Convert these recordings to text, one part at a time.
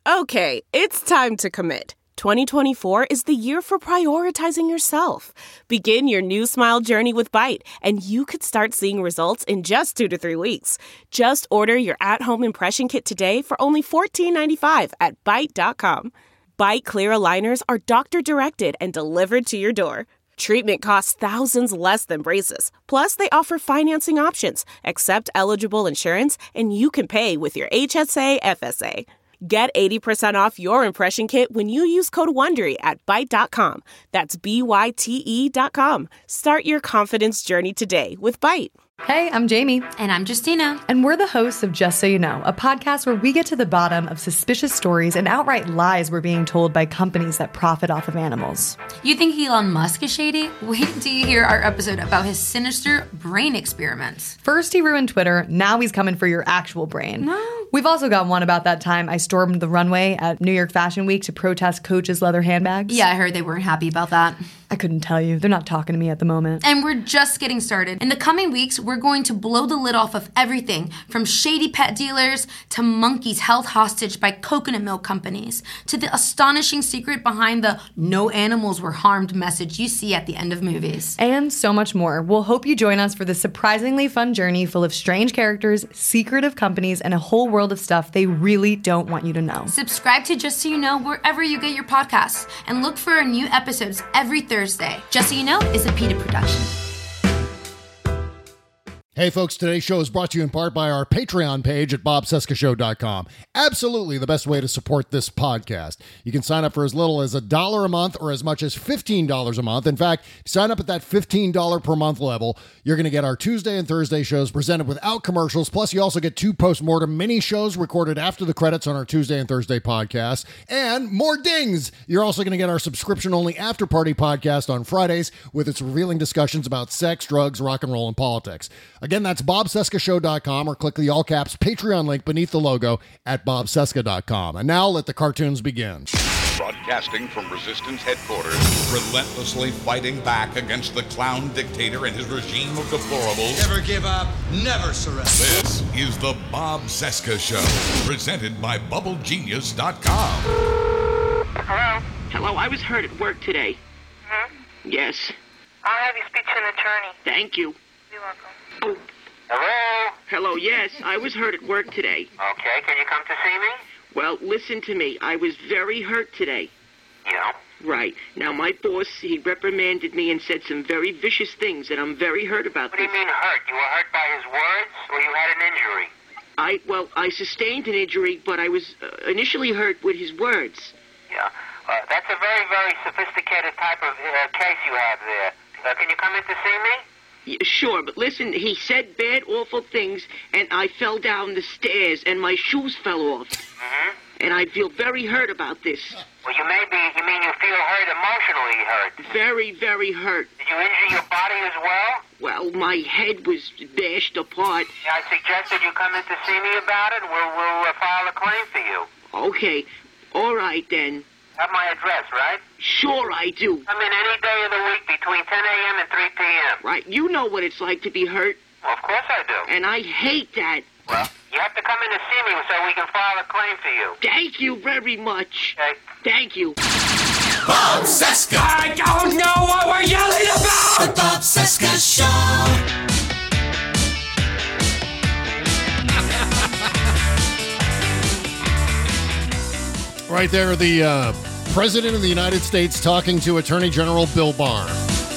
Okay, it's time to commit. 2024 is the year for prioritizing yourself. Begin your new smile journey with Byte, and you could start seeing results in just 2 to 3 weeks. Just order your at-home impression kit today for only $14.95 at Byte.com. Byte Clear aligners are doctor-directed and delivered to your door. Treatment costs thousands less than braces. Plus, they offer financing options, accept eligible insurance, and you can pay with your HSA FSA. Get 80% off your impression kit when you use code WONDERY at Byte.com. That's BYTE.com. Start your confidence journey today with Byte. Hey, I'm Jamie. And I'm Justina. And we're the hosts of Just So You Know, a podcast where we get to the bottom of suspicious stories and outright lies we're being told by companies that profit off of animals. You think Elon Musk is shady? Wait until you hear our episode about his sinister brain experiments. First he ruined Twitter, now he's coming for your actual brain. No. We've also got one about that time I stormed the runway at New York Fashion Week to protest Coach's leather handbags. Yeah, I heard they weren't happy about that. I couldn't tell you. They're not talking to me at the moment. And we're just getting started. In the coming weeks, we're going to blow the lid off of everything from shady pet dealers to monkeys held hostage by coconut milk companies to the astonishing secret behind the no animals were harmed message you see at the end of movies. And so much more. We'll hope you join us for this surprisingly fun journey full of strange characters, secretive companies, and a whole world of stuff they really don't want you to know. Subscribe to Just So You Know wherever you get your podcasts and look for our new episodes every Thursday. Just So You Know is a PETA production. Hey folks, today's show is brought to you in part by our Patreon page at bobcescashow.com. Absolutely the best way to support this podcast. You can sign up for as little as $1 a month or as much as $15 a month. In fact, if you sign up at that $15 per month level, you're going to get our Tuesday and Thursday shows presented without commercials. Plus, you also get 2 post-mortem mini shows recorded after the credits on our Tuesday and Thursday podcasts. And more dings! You're also going to get our subscription-only after-party podcast on Fridays with its revealing discussions about sex, drugs, rock and roll, and politics. Again, that's bobcescashow.com or click the all-caps Patreon link beneath the logo at bobcesca.com. And now let the cartoons begin. Broadcasting from Resistance headquarters. Relentlessly fighting back against the clown dictator and his regime of deplorables. Never give up, never surrender. This is the Bob Cesca Show, presented by BubbleGenius.com. Hello? Hello, I was hurt at work today. Yes. I'll have you speak to an attorney. Thank you. You're welcome. Oh. Hello? Hello, yes, I was hurt at work today. Okay, can you come to see me? Well, listen to me. I was very hurt today. Yeah? Right. Now, my boss, he reprimanded me and said some very vicious things, and I'm very hurt about What do this. you mean hurt? You were hurt by his words, or you had an injury? I sustained an injury, but I was initially hurt with his words. Yeah. That's a very, very sophisticated type of case you have there. Can you come in to see me? Yeah, sure, but listen, he said bad, awful things, and I fell down the stairs, and my shoes fell off. Mm-hmm. And I feel very hurt about this. Well, you mean you feel hurt, emotionally hurt? Very, very hurt. Did you injure your body as well? Well, my head was bashed apart. Yeah, I suggested you come in to see me about it. We'll file a claim for you. Okay, all right then. Have my address, right? Sure I do. Come in any day of the week between 10 a.m. and 3 p.m. Right, you know what it's like to be hurt. Well, of course I do. And I hate that. Well, you have to come in to see me so we can file a claim for you. Thank you very much. Okay. Thank you. Bob Cesca! I don't know what we're yelling about! The Bob Cesca Show! Right there, the President of the United States talking to Attorney General Bill Barr.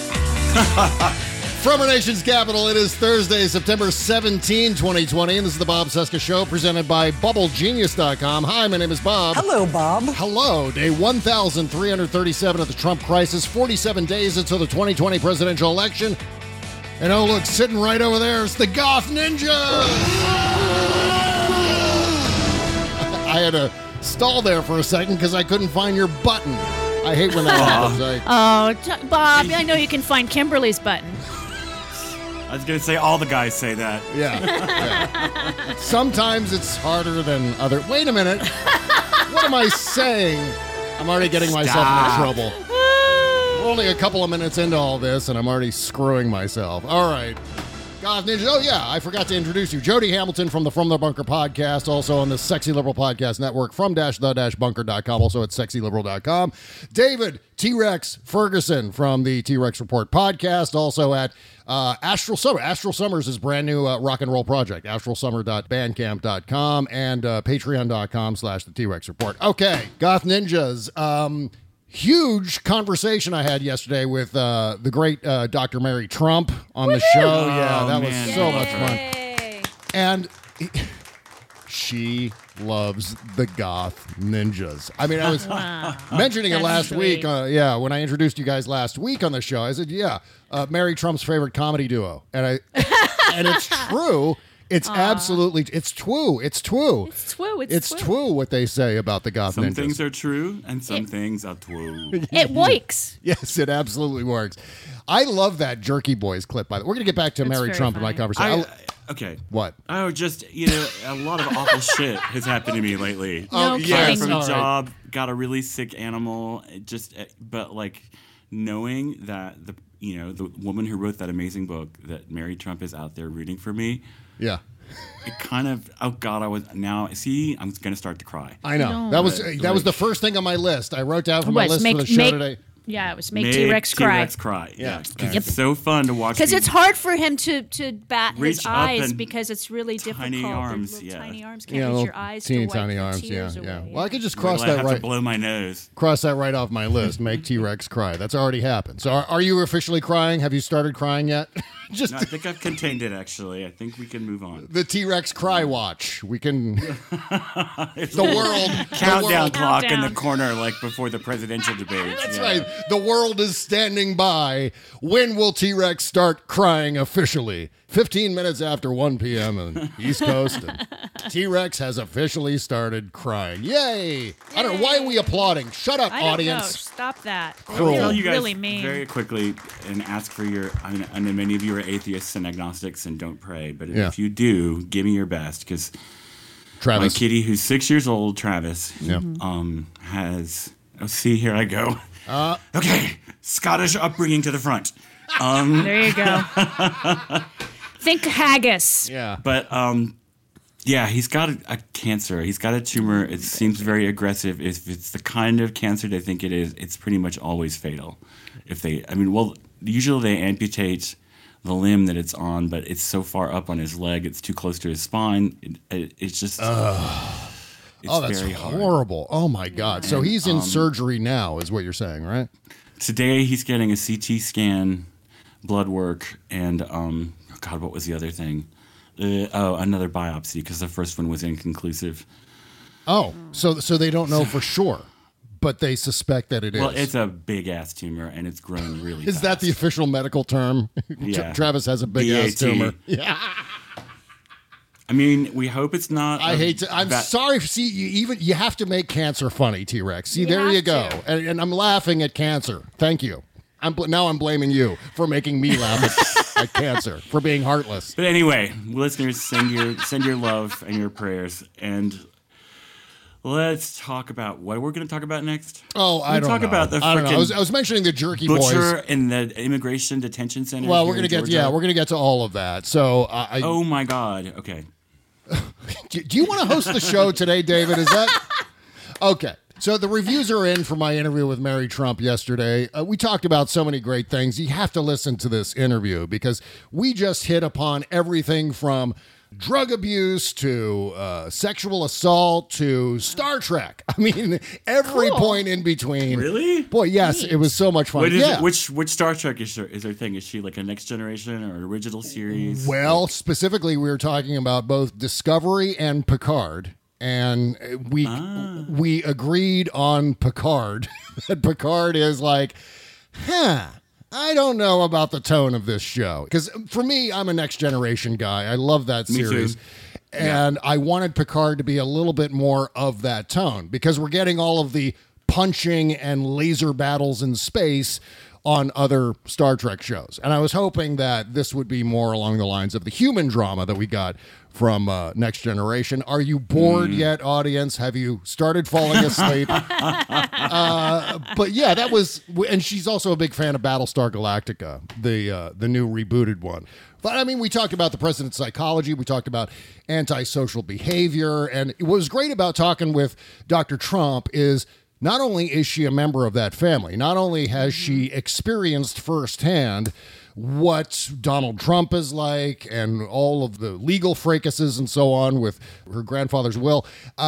From our nation's capital, it is Thursday, September 17, 2020, and this is the Bob Cesca Show, presented by BubbleGenius.com. Hi, my name is Bob. Hello, Bob. Hello. Day 1,337 of the Trump crisis, 47 days until the 2020 presidential election. And oh, look, sitting right over there is the Goth Ninja! I had to stall there for a second because I couldn't find your button. I hate when that happens. Bob, I know you can find Kimberly's button. I was going to say all the guys say that. Yeah. Sometimes it's harder than other. Wait a minute. What am I saying? I'm already getting myself into trouble. We're only a couple of minutes into all this, and I'm already screwing myself. All right. Goth Ninjas. Oh, yeah, I forgot to introduce you. Jody Hamilton from the Bunker podcast, also on the Sexy Liberal Podcast Network, from the-bunker.com, also at sexyliberal.com. David T-Rex Ferguson from the T-Rex Report podcast, also at Astral Summer. Astral Summer is his brand new rock and roll project, astralsummer.bandcamp.com and patreon.com/the T-Rex Report. Okay, Goth Ninjas. Huge conversation I had yesterday with the great Dr. Mary Trump on the show. Yeah, that was so much fun. And she loves the Goth Ninjas. I mean, I was mentioning it last week. When I introduced you guys last week on the show, I said, Mary Trump's favorite comedy duo. And it's true. It's absolutely, it's true. It's true. It's true what they say about the Goth Ninjas. Some things are true and some things are true. It works. Yes, it absolutely works. I love that Jerky Boys clip, by the way. We're going to get back to Mary Trump in my conversation. Okay. What? Oh, just, a lot of awful shit has happened to me lately. Yes. From a job, got a really sick animal, but like knowing that the woman who wrote that amazing book, that Mary Trump is out there rooting for me. Yeah. It kind of, I'm going to start to cry. I know. That was the first thing on my list. I wrote down from my list for the show today. Yeah, it was make T-Rex cry. T-Rex cry. Yeah. Because it's so fun to watch. Because it's hard for him to bat his eyes and because it's really tiny difficult. Arms, Tiny arms can't reach your eyes to wipe tiny the arms, tears away. Well, I could just cross that I have to blow my nose. Cross that right off my list. Make T-Rex cry. That's already happened. So are you officially crying? Have you started crying yet? No, I think I've contained it, actually. I think we can move on. The T-Rex cry watch. We can... the world... Countdown clock in the corner, like before the presidential debate. That's right. The world is standing by. When will T-Rex start crying officially? 15 minutes after 1 p.m. on the East Coast, and T-Rex has officially started crying. Yay! I don't know. Why are we applauding? Shut up, audience. Know. Stop that. Cruel. I'll tell you guys really mean. very quickly and ask for your... I know many of you are atheists and agnostics and don't pray, but if you do, give me your best, because my kitty, who's 6 years old, Travis, has... Oh, see, here I go. Okay, Scottish upbringing to the front. There you go. Think haggis. Yeah. But, he's got a cancer. He's got a tumor. It seems very aggressive. If it's the kind of cancer they think it is, it's pretty much always fatal. Usually they amputate the limb that it's on, but it's so far up on his leg, it's too close to his spine. It's just... that's very hard. Horrible. Oh, my God. So he's in surgery now, is what you're saying, right? Today he's getting a CT scan, blood work, and, what was the other thing? Another biopsy, because the first one was inconclusive. Oh, so they don't know for sure, but they suspect that it is. Well, it's a big-ass tumor, and it's grown really fast. Is that the official medical term? Yeah. Travis has a big-ass tumor. Yeah. I mean, we hope it's not. I'm sorry. See, you have to make cancer funny, T-Rex. See, there you go. And I'm laughing at cancer. Thank you. Now I'm blaming you for making me laugh at cancer, for being heartless. But anyway, listeners, send your love and your prayers, and let's talk about what we're going to talk about next. Oh, I don't know. About the I don't know. I was mentioning the Jerky Boys. Butcher in the immigration detention center. Well, we're going to get to all of that. So, oh my God. Okay. Do you want to host the show today, David? Is that okay? So the reviews are in for my interview with Mary Trump yesterday. We talked about so many great things. You have to listen to this interview because we just hit upon everything from drug abuse to sexual assault to Star Trek. I mean, every point in between. Really? Boy, yes, it was so much fun. Which Star Trek is her thing? Is she like a Next Generation or an original series? Well, specifically, we were talking about both Discovery and Picard. And we agreed on Picard. That Picard is like, I don't know about the tone of this show. Because for me, I'm a Next Generation guy. I love that series. Me too. And I wanted Picard to be a little bit more of that tone. Because we're getting all of the punching and laser battles in space on other Star Trek shows. And I was hoping that this would be more along the lines of the human drama that we got from Next Generation. Are you bored yet, audience? Have you started falling asleep? But yeah, that was, and she's also a big fan of Battlestar Galactica, the new rebooted one. But I mean, we talked about the president's psychology. We talked about antisocial behavior. And what was great about talking with Dr. Trump is not only is she a member of that family, not only has she experienced firsthand what Donald Trump is like and all of the legal fracases and so on with her grandfather's will,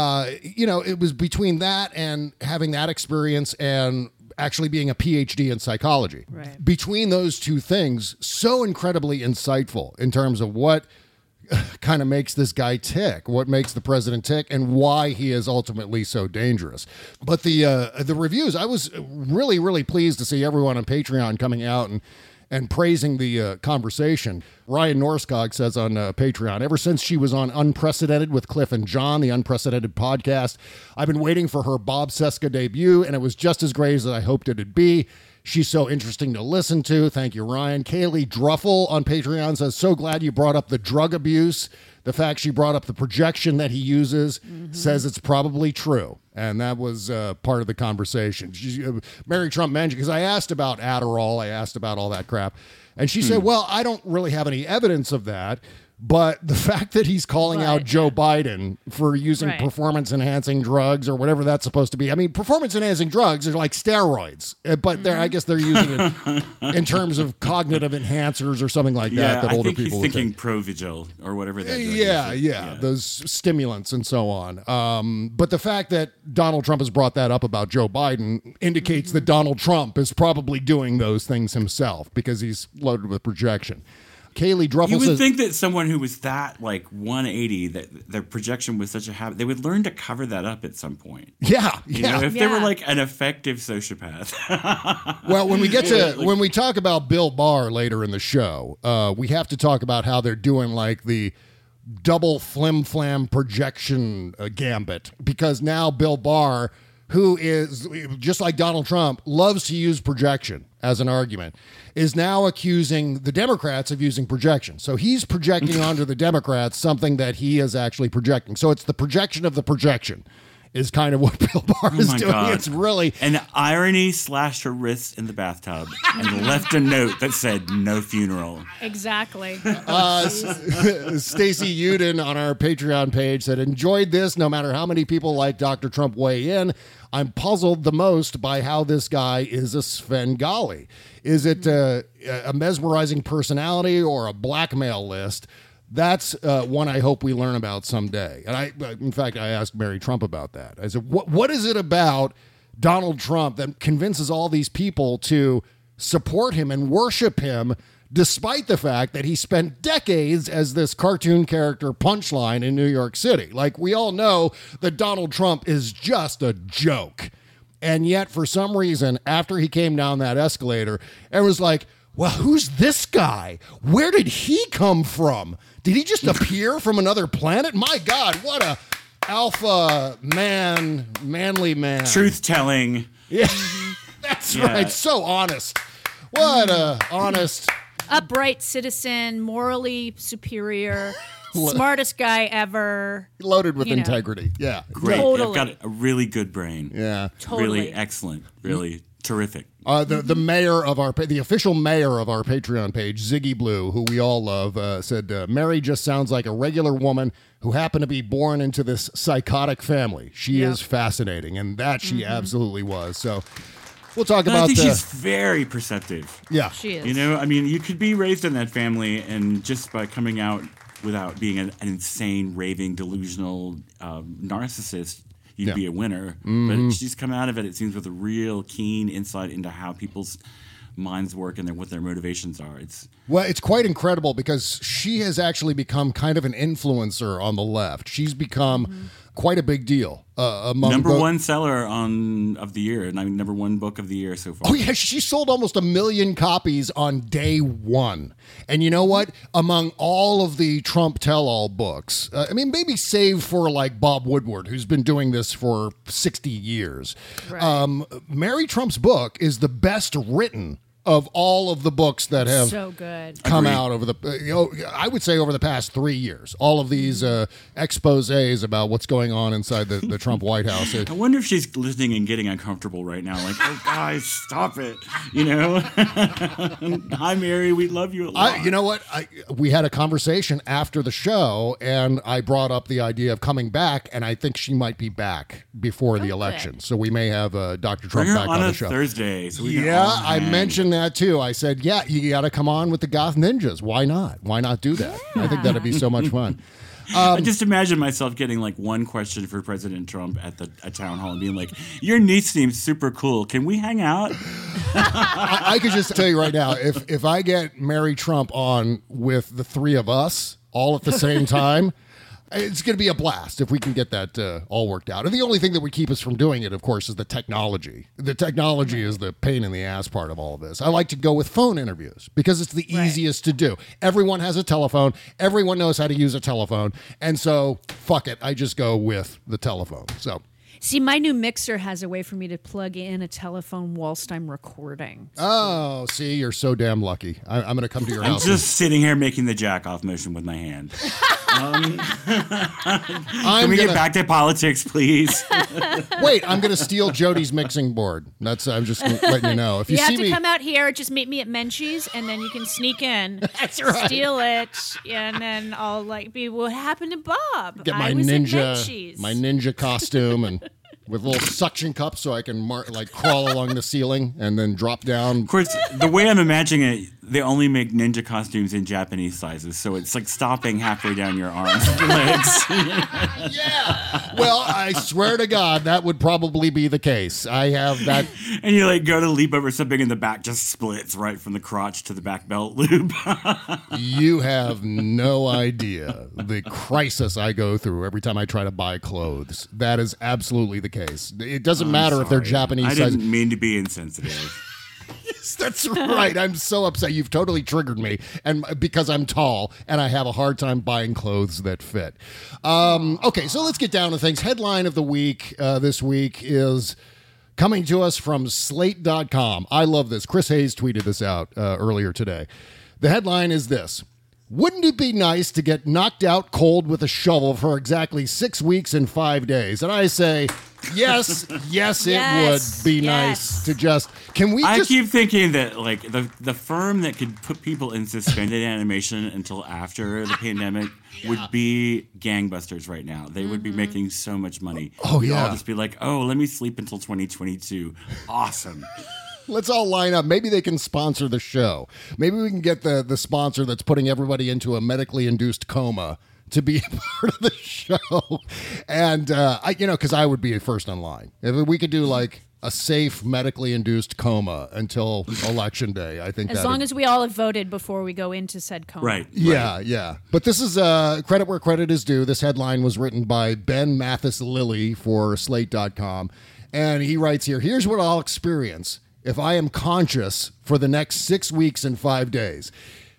it was between that and having that experience and actually being a PhD in psychology. Right. Between those two things, so incredibly insightful in terms of what kind of makes this guy tick, what makes the president tick, and why he is ultimately so dangerous. But the reviews, I was really, really pleased to see everyone on Patreon coming out and praising the conversation. Ryan Norskog says on Patreon, ever since she was on Unprecedented with Cliff and John, the Unprecedented podcast, I've been waiting for her Bob Cesca debut, and it was just as great as I hoped it'd be. She's so interesting to listen to. Thank you, Ryan. Kaylee Druffel on Patreon says, so glad you brought up the drug abuse. The fact she brought up the projection that he uses says it's probably true. And that was part of the conversation. Mary Trump mentioned, because I asked about Adderall, I asked about all that crap. And she said, well, I don't really have any evidence of that. But the fact that he's calling out Joe Biden for using performance-enhancing drugs or whatever that's supposed to be. I mean, performance-enhancing drugs are like steroids, but I guess they're using it in terms of cognitive enhancers or something like that older people would take. I think he's thinking Provigil or whatever that drug is. Yeah, those stimulants and so on. But the fact that Donald Trump has brought that up about Joe Biden indicates that Donald Trump is probably doing those things himself because he's loaded with projection. Kaylee Druffel You would says, think that someone who was that 180, that their projection was such a habit, they would learn to cover that up at some point. Yeah. If they were an effective sociopath. Well, when we get to when we talk about Bill Barr later in the show, we have to talk about how they're doing the double flim-flam projection gambit, because now Bill Barr, who is just like Donald Trump, loves to use projection as an argument, is now accusing the Democrats of using projection. So he's projecting onto the Democrats something that he is actually projecting. So it's the projection of the projection is kind of what Bill Barr is doing. God. It's really... And irony slashed her wrist in the bathtub and left a note that said, no funeral. Exactly. Stacey Uden on our Patreon page said, enjoyed this no matter how many people like Dr. Trump weigh in. I'm puzzled the most by how this guy is a Svengali. Is it a mesmerizing personality or a blackmail list? That's one I hope we learn about someday. And in fact, I asked Mary Trump about that. I said, what is it about Donald Trump that convinces all these people to support him and worship him, despite the fact that he spent decades as this cartoon character Punchline in New York City? We all know that Donald Trump is just a joke. And yet, for some reason, after he came down that escalator, everyone's like, well, who's this guy? Where did he come from? Did he just appear from another planet? My God, what a alpha man, manly man. Truth-telling. Yeah, that's right. So honest. What a honest... Upright citizen, morally superior, smartest guy ever. Loaded with integrity. Yeah. Great. Totally. I've got a really good brain. Yeah. Totally. Really excellent. Really terrific. The mayor of the official mayor of our Patreon page, Ziggy Blue, who we all love, said, Mary just sounds like a regular woman who happened to be born into this psychotic family. She is fascinating, and that she absolutely was. So we'll talk about I think she's very perceptive. Yeah. She is. You could be raised in that family, and just by coming out without being an insane, raving, delusional narcissist, you'd be a winner. But she's come out of it seems, with a real keen insight into how people's minds work and what their motivations are. It's quite incredible because she has actually become kind of an influencer on the left. She's become quite a big deal among number one seller of the year, and number one book of the year so far. Oh yeah, she sold almost 1 million copies on day one. And you know what? Among all of the Trump tell-all books, maybe save for Bob Woodward, who's been doing this for 60 years. Right. Mary Trump's book is the best written of all of the books that have So good. come Agreed. out over the, I would say over the past 3 years. All of these exposés about what's going on inside the Trump White House. I wonder if she's listening and getting uncomfortable right now. Like, oh, guys, stop it. You know? Hi, Mary. We love you a lot. You know what? We had a conversation after the show, and I brought up the idea of coming back, and I think she might be back before the election. So we may have Dr. Trump Bring her back on a the show. Thursday. So we can Yeah, all I hang. mentioned that too. I said, yeah, you got to come on with the Goth Ninjas. Why not? Why not do that? I think that'd be so much fun. I just imagine myself getting like one question for President Trump at a town hall and being like, "Your niece seems super cool. Can we hang out?" I could just tell you right now, if I get Mary Trump on with the three of us all at the same time, it's going to be a blast if we can get that all worked out. And the only thing that would keep us from doing it, of course, is the technology. The technology is the pain in the ass part of all of this. I like to go with phone interviews because it's the easiest to do. Everyone has a telephone. Everyone knows how to use a telephone. And so, fuck it. I just go with the telephone. So. See, my new mixer has a way for me to plug in a telephone whilst I'm recording. Oh, see, you're so damn lucky. I'm going to come to your I'm house. just sitting here making the jack off motion with my hand. Can we get back to politics, please? Wait, I'm going to steal Jody's mixing board. I'm just letting you know. If you have see to me, come out here, just meet me at Menchie's, and then you can sneak in. That's right. Steal it, and then I'll be, what happened to Bob? get my I was at ninja, Menchie's. costume, and with little suction cups so I can crawl along the ceiling and then drop down. Of course, the way I'm imagining it, they only make ninja costumes in Japanese sizes, so it's like stopping halfway down your arms and legs. Yeah. Well, I swear to God, that would probably be the case. I have that. And you go to leap over something and the back just splits right from the crotch to the back belt loop. You have no idea the crisis I go through every time I try to buy clothes. That is absolutely the case. It doesn't matter if they're Japanese I size. didn't mean to be insensitive. Yes, that's right. I'm so upset. You've totally triggered me, and because I'm tall and I have a hard time buying clothes that fit. Okay, so let's get down to things. Headline of the week this week is coming to us from Slate.com. I love this. Chris Hayes tweeted this out earlier today. The headline is this: wouldn't it be nice to get knocked out cold with a shovel for exactly 6 weeks and 5 days? And I say, yes, it would be nice to just. Can we? I keep thinking that the firm that could put people in suspended animation until after the pandemic would be gangbusters right now. They would be making so much money. Oh, We'd yeah. all just be like, oh, let me sleep until 2022. Awesome. Let's all line up. Maybe they can sponsor the show. Maybe we can get the sponsor that's putting everybody into a medically induced coma to be a part of the show. And, because I would be first in line. If we could do a safe medically induced coma until election day, I think As long as we all have voted before we go into said coma. Right. Yeah. But this is credit where credit is due. This headline was written by Ben Mathis Lilly for Slate.com. And he writes here, here's what I'll experience if I am conscious for the next 6 weeks and 5 days.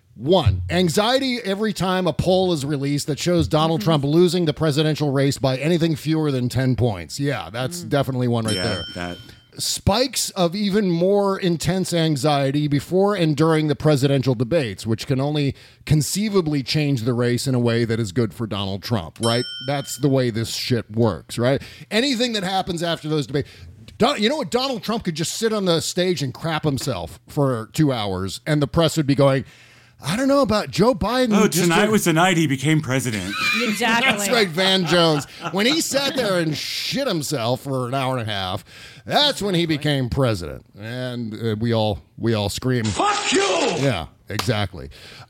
1, anxiety every time a poll is released that shows Donald Trump losing the presidential race by anything fewer than 10 points. Yeah, that's definitely one right there. That. Spikes of even more intense anxiety before and during the presidential debates, which can only conceivably change the race in a way that is good for Donald Trump, right? That's the way this shit works, right? Anything that happens after those debates. You know what? Donald Trump could just sit on the stage and crap himself for 2 hours, and the press would be going, I don't know about Joe Biden. Oh, tonight was the night he became president. Exactly. That's right, Van Jones. When he sat there and shit himself for an hour and a half, that's when he became president. And we all scream, Fuck you! Yeah, exactly.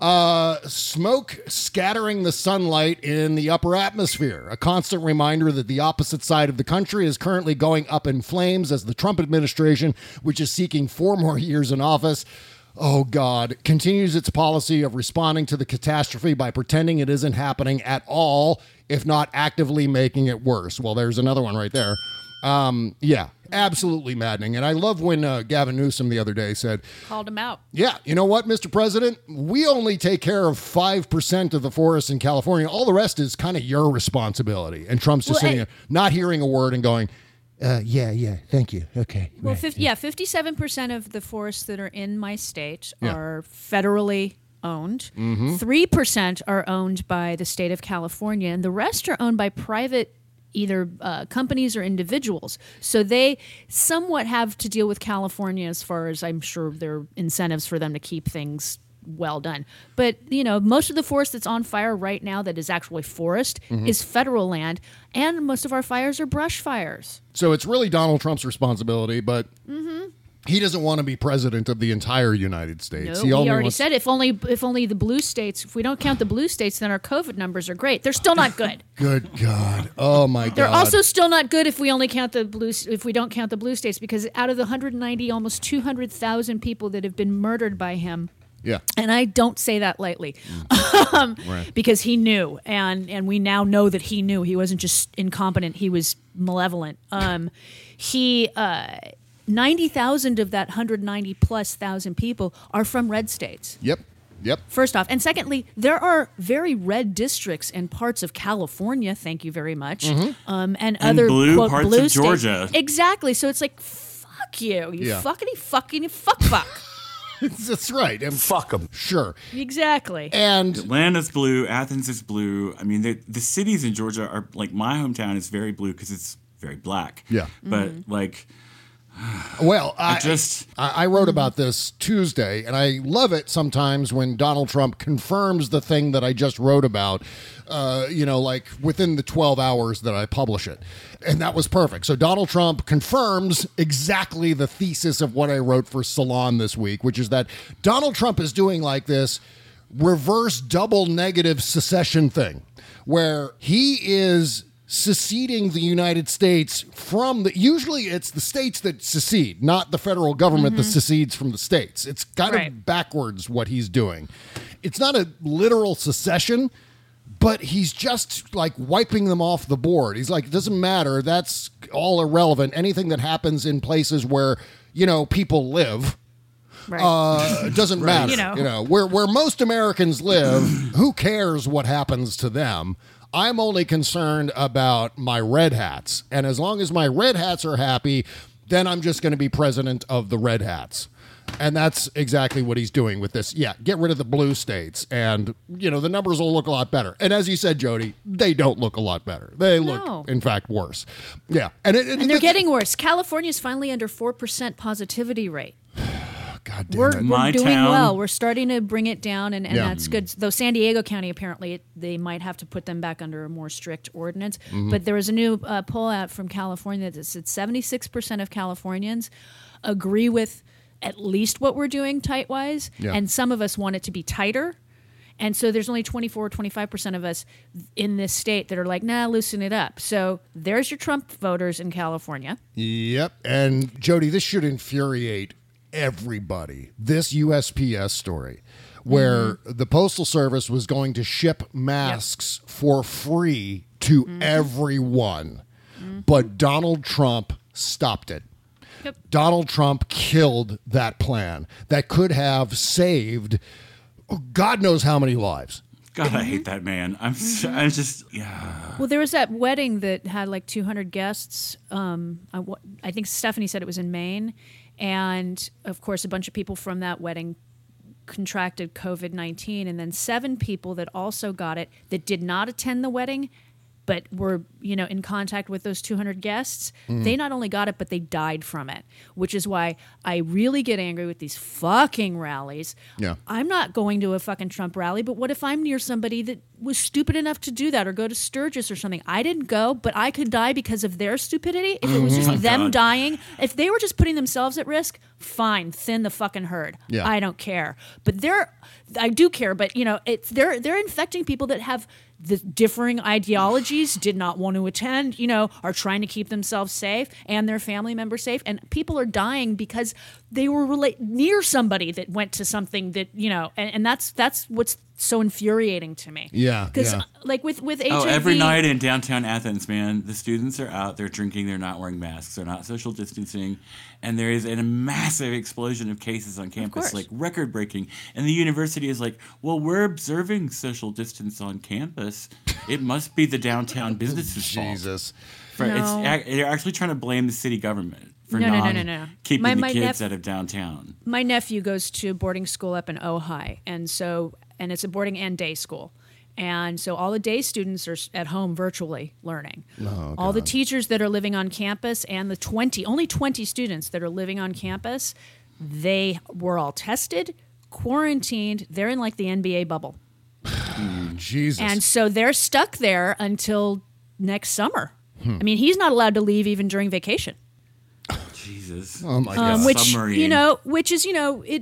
Smoke scattering the sunlight in the upper atmosphere. A constant reminder that the opposite side of the country is currently going up in flames as the Trump administration, which is seeking 4 more years in office, oh God, continues its policy of responding to the catastrophe by pretending it isn't happening at all, if not actively making it worse. Well, there's another one right there. Yeah, absolutely maddening. And I love when Gavin Newsom the other day said, Called him out. yeah, you know what, Mr. President? We only take care of 5% of the forests in California. All the rest is kind of your responsibility. And Trump's just sitting there, not hearing a word and going, Yeah. Thank you. Okay. Well, right. 57% of the forests that are in my state Yeah. are federally owned. Mhm. 3% are owned by the state of California, and the rest are owned by private either companies or individuals. So they somewhat have to deal with California as far as I'm sure there are incentives for them to keep things well done. But, most of the forest that's on fire right now that is actually forest is federal land, and most of our fires are brush fires. So it's really Donald Trump's responsibility, but he doesn't want to be president of the entire United States. No, He we only already wants- said if only the blue states, if we don't count the blue states, then our COVID numbers are great. They're still not good. Good God. Oh, my God. They're also still not good if we don't count the blue states, because out of the 190, almost 200,000 people that have been murdered by him. Yeah. And I don't say that lightly, Right. because he knew, and we now know that he knew. He wasn't just incompetent; he was malevolent. 90,000 of that 190,000+ people are from red states. Yep. First off. And secondly, there are very red districts in parts of California, thank you very much, and other blue quote, parts blue of states. Georgia. Exactly. So it's like, fuck you. You Yeah. fuckity fuck. That's right. And fuck them. Sure. Exactly. And Atlanta's blue. Athens is blue. I mean, the cities in Georgia are like my hometown is very blue because it's very black. Yeah. But like, well, I I wrote about this Tuesday, and I love it sometimes when Donald Trump confirms the thing that I just wrote about, like within the 12 hours that I publish it. And that was perfect. So Donald Trump confirms exactly the thesis of what I wrote for Salon this week, which is that Donald Trump is doing like this reverse double negative secession thing, where he is seceding the United States from usually it's the states that secede, not the federal government that secedes from the states. It's kind of backwards what he's doing. It's not a literal secession, but he's just like wiping them off the board. He's like, it doesn't matter. That's all irrelevant. Anything that happens in places where, people live, doesn't matter. Where most Americans live, who cares what happens to them? I'm only concerned about my red hats. And as long as my red hats are happy, then I'm just going to be president of the red hats. And that's exactly what he's doing with this. Yeah, get rid of the blue states, and, the numbers will look a lot better. And as you said, Jody, they don't look a lot better. They look, in fact, worse. Yeah. And they're getting worse. California's finally under 4% positivity rate. God damn We're it. doing well. We're starting to bring it down, and that's good. Though San Diego County, apparently, they might have to put them back under a more strict ordinance. But there was a new poll out from California that said 76% of Californians agree with at least what we're doing tight-wise, and some of us want it to be tighter. And so there's only 24 or 25% of us in this state that are like, nah, loosen it up. So there's your Trump voters in California. Yep. And, Jody, this should infuriate everybody. This USPS story where the Postal Service was going to ship masks for free to everyone, but Donald Trump stopped it. Yep. Donald Trump killed that plan that could have saved God knows how many lives. God, I hate that man. I just, yeah. Well, there was that wedding that had like 200 guests. I think Stephanie said it was in Maine. And, of course, a bunch of people from that wedding contracted COVID-19. And then 7 people that also got it that did not attend the wedding but were, in contact with those 200 guests, they not only got it, but they died from it, which is why I really get angry with these fucking rallies. Yeah. I'm not going to a fucking Trump rally, but what if I'm near somebody that was stupid enough to do that or go to Sturgis or something? I didn't go, but I could die because of their stupidity. If it was just them dying, if they were just putting themselves at risk, fine, thin the fucking herd. Yeah. I don't care. But I do care, but they're infecting people that have the differing ideologies, did not want to attend, are trying to keep themselves safe and their family members safe. And people are dying because they were near somebody that went to something that, and that's what's so infuriating to me. Yeah. Because like with HIV. Every night in downtown Athens, man, the students are out, they're drinking, they're not wearing masks, they're not social distancing, and there is a massive explosion of cases on campus, like record breaking. And the university is like, well, we're observing social distance on campus. It must be the downtown businesses' fault. Jesus. They're actually trying to blame the city government for No. keeping the kids out of downtown. My nephew goes to boarding school up in Ojai, and it's a boarding and day school. And so all the day students are at home virtually learning. Oh, all the teachers that are living on campus and only 20 students that are living on campus, they were all tested, quarantined. They're in like the NBA bubble. Jesus. And so they're stuck there until next summer. I mean, he's not allowed to leave even during vacation. Jesus. Oh my God. Which is,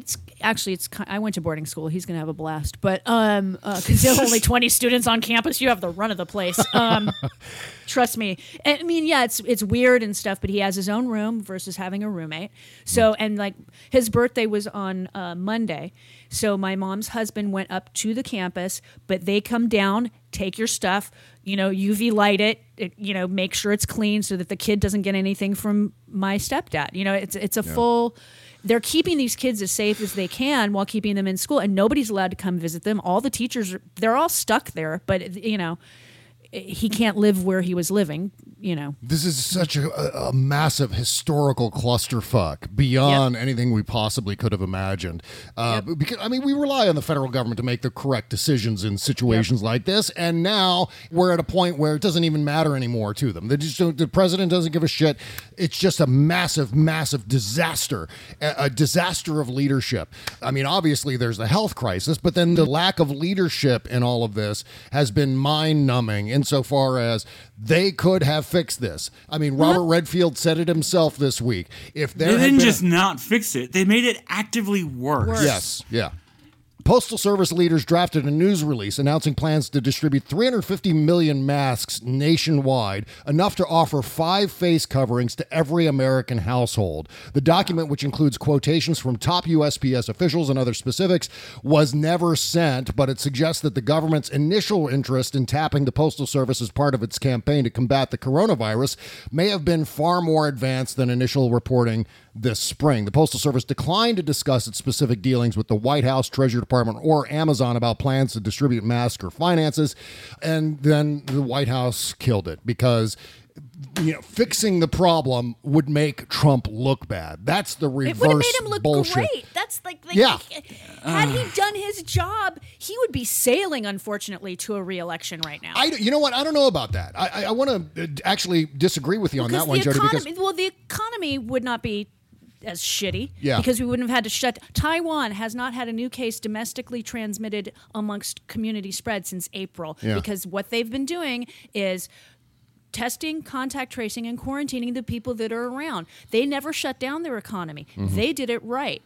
I went to boarding school. He's going to have a blast. But because there are only 20 students on campus, you have the run of the place. Trust me. I mean, yeah, it's weird and stuff, but he has his own room versus having a roommate. So, and like his birthday was on Monday. So my mom's husband went up to the campus, but they come down, take your stuff, UV light it, make sure it's clean so that the kid doesn't get anything from my stepdad. It's a full. They're keeping these kids as safe as they can while keeping them in school, and nobody's allowed to come visit them. All the teachers, they're all stuck there, but he can't live where he was living. This is such a massive historical clusterfuck beyond anything we possibly could have imagined. Because we rely on the federal government to make the correct decisions in situations like this, and now we're at a point where it doesn't even matter anymore to them. The president doesn't give a shit. It's just a massive, massive disaster, a disaster of leadership. I mean, obviously there's the health crisis, but then the lack of leadership in all of this has been mind-numbing insofar as they could have fixed this. I mean, Robert Redfield said it himself this week. If they didn't just not fix it, they made it actively worse. Yes, yeah. Postal Service leaders drafted a news release announcing plans to distribute 350 million masks nationwide, enough to offer 5 face coverings to every American household. The document, which includes quotations from top USPS officials and other specifics, was never sent, but it suggests that the government's initial interest in tapping the Postal Service as part of its campaign to combat the coronavirus may have been far more advanced than initial reporting this spring. The Postal Service declined to discuss its specific dealings with the White House, Treasury Department, or Amazon about plans to distribute masks or finances, and then the White House killed it because fixing the problem would make Trump look bad. That's the reverse bullshit. It would have made him look great. That's had he done his job, he would be sailing, unfortunately, to a re-election right now. You know what? I don't know about that. I want to actually disagree with you on that one, Jody. The economy would not be as shitty because we wouldn't have had to shut. Taiwan has not had a new case domestically transmitted amongst community spread since April because what they've been doing is testing, contact tracing, and quarantining the people that are around. They never shut down their economy. They did it right.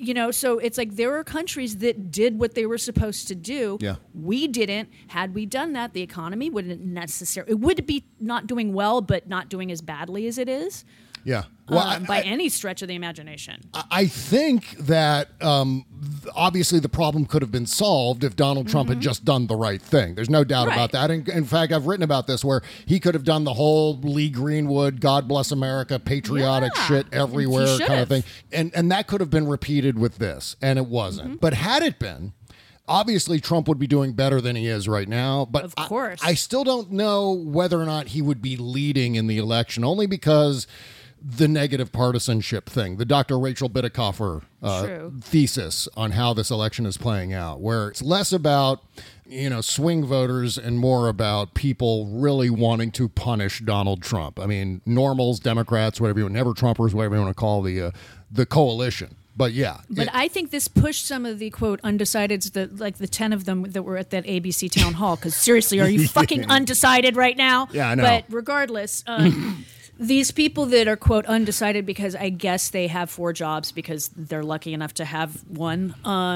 So it's like there are countries that did what they were supposed to do. Yeah. We didn't. Had we done that, the economy wouldn't necessarily. It would be not doing well, but not doing as badly as it is. Yeah. Well, by any stretch of the imagination. I think that obviously the problem could have been solved if Donald Trump had just done the right thing. There's no doubt about that. And in fact, I've written about this where he could have done the whole Lee Greenwood, God bless America, patriotic shit everywhere kind of thing. And that could have been repeated with this, and it wasn't. But had it been, obviously, Trump would be doing better than he is right now, but of course. I still don't know whether or not he would be leading in the election, only because the negative partisanship thing, the Dr. Rachel Bitecofer thesis on how this election is playing out, where it's less about swing voters and more about people really wanting to punish Donald Trump. I mean, normals, Democrats, whatever you want, never Trumpers, whatever you want to call the coalition. But I think this pushed some of the quote undecideds, the 10 of them that were at that ABC town hall. Because seriously, are you fucking undecided right now? Yeah, I know. But regardless, these people that are quote undecided because I guess they have 4 jobs because they're lucky enough to have one,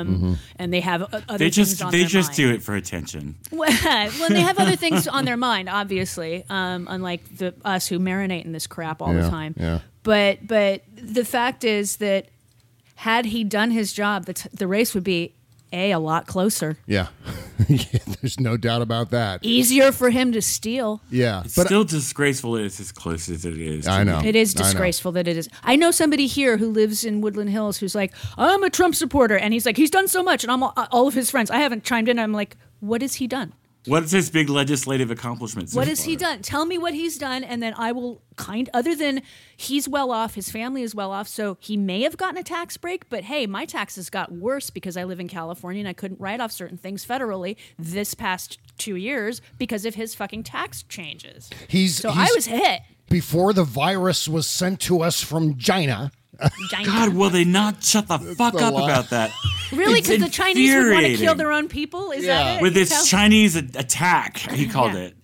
and they have other things on their mind. They just do it for attention. Well, they have other things on their mind, obviously, unlike us who marinate in this crap all the time. Yeah. But the fact is that had he done his job, the race would be a lot closer. Yeah. There's no doubt about that. Easier for him to steal. Yeah. It's still disgraceful it's as close as it is. I know. It is disgraceful that it is. I know somebody here who lives in Woodland Hills who's like, I'm a Trump supporter. And he's like, he's done so much. And all of his friends, I haven't chimed in. I'm like, what has he done? What's his big legislative accomplishment? What has he done? Tell me what he's done, and then I will other than he's well off, his family is well off, so he may have gotten a tax break, but hey, my taxes got worse because I live in California and I couldn't write off certain things federally this past 2 years because of his fucking tax changes. I was hit. Before the virus was sent to us from China. God, will they not shut the fuck up about that? Really? Because the Chinese would want to kill their own people? Is that it? With this Chinese attack, he called it.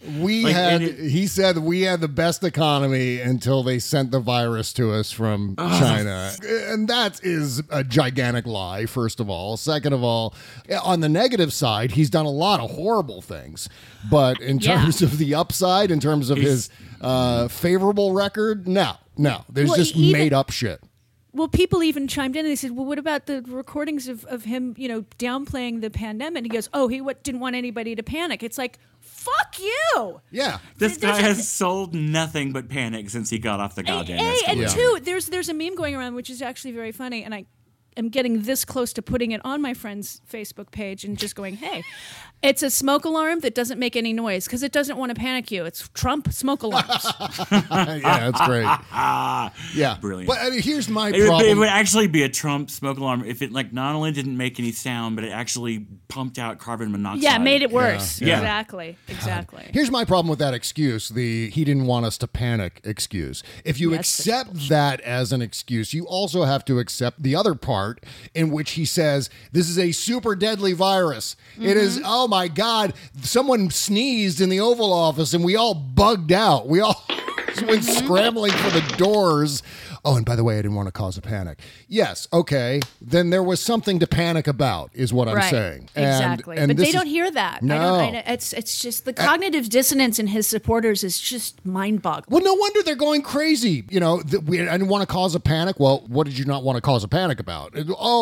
He said we had the best economy until they sent the virus to us from China. And that is a gigantic lie, first of all. Second of all, on the negative side, he's done a lot of horrible things. But in terms of the upside, in terms of his favorable record, no. There's just made up shit. Well, people even chimed in and they said, well, what about the recordings of him, downplaying the pandemic? And he goes, he didn't want anybody to panic. It's like, fuck you. Yeah. This guy has sold nothing but panic since he got off the goddamn escalator. And two, there's a meme going around, which is actually very funny, and I am getting this close to putting it on my friend's Facebook page and just going, hey, it's a smoke alarm that doesn't make any noise because it doesn't want to panic you. It's Trump smoke alarms. Yeah, that's great. Yeah. Brilliant. But here's my problem. It would actually be a Trump smoke alarm if it not only didn't make any sound, but it actually pumped out carbon monoxide. Yeah, made it worse. Yeah. Exactly. Here's my problem with that excuse, the he didn't want us to panic excuse. If you accept that as an excuse, you also have to accept the other part in which he says, this is a super deadly virus. Mm-hmm. It is, oh my God, someone sneezed in the Oval Office and we all bugged out. We all went scrambling for the doors. Oh, and by the way, I didn't want to cause a panic. Yes, okay. Then there was something to panic about, is what I'm saying. Exactly. And but they don't hear that. No. It's just the cognitive dissonance in his supporters is just mind-boggling. Well, no wonder they're going crazy. I didn't want to cause a panic. Well, what did you not want to cause a panic about?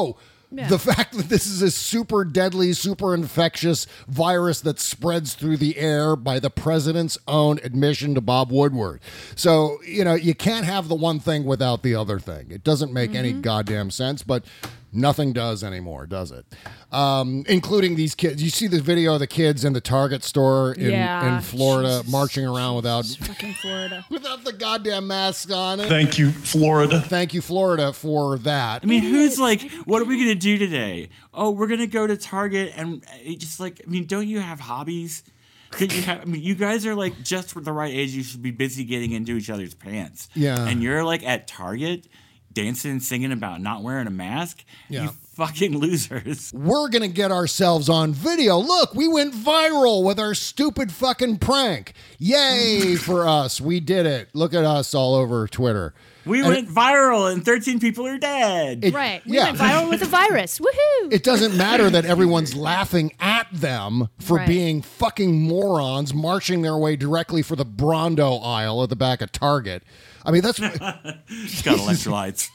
The fact that this is a super deadly, super infectious virus that spreads through the air by the president's own admission to Bob Woodward. So, you can't have the one thing without the other thing. It doesn't make any goddamn sense, but nothing does anymore, does it? Including these kids. You see the video of the kids in the Target store in Florida marching around without fucking Florida. Without the goddamn mask on it. Thank you, Florida. Thank you, Florida, for that. I mean, who's like, what are we going to do today? Oh, we're going to go to Target and just don't you have hobbies? You guys are like just for the right age. You should be busy getting into each other's pants. Yeah. And you're like at Target dancing and singing about not wearing a mask. Yeah. You fucking losers. We're going to get ourselves on video. Look, we went viral with our stupid fucking prank. Yay for us. We did it. Look at us all over Twitter. We went viral and 13 people are dead. We went viral with a virus. Woohoo! It doesn't matter that everyone's laughing at them for being fucking morons marching their way directly for the Brondo aisle at the back of Target. I mean, that's... It's got electrolytes.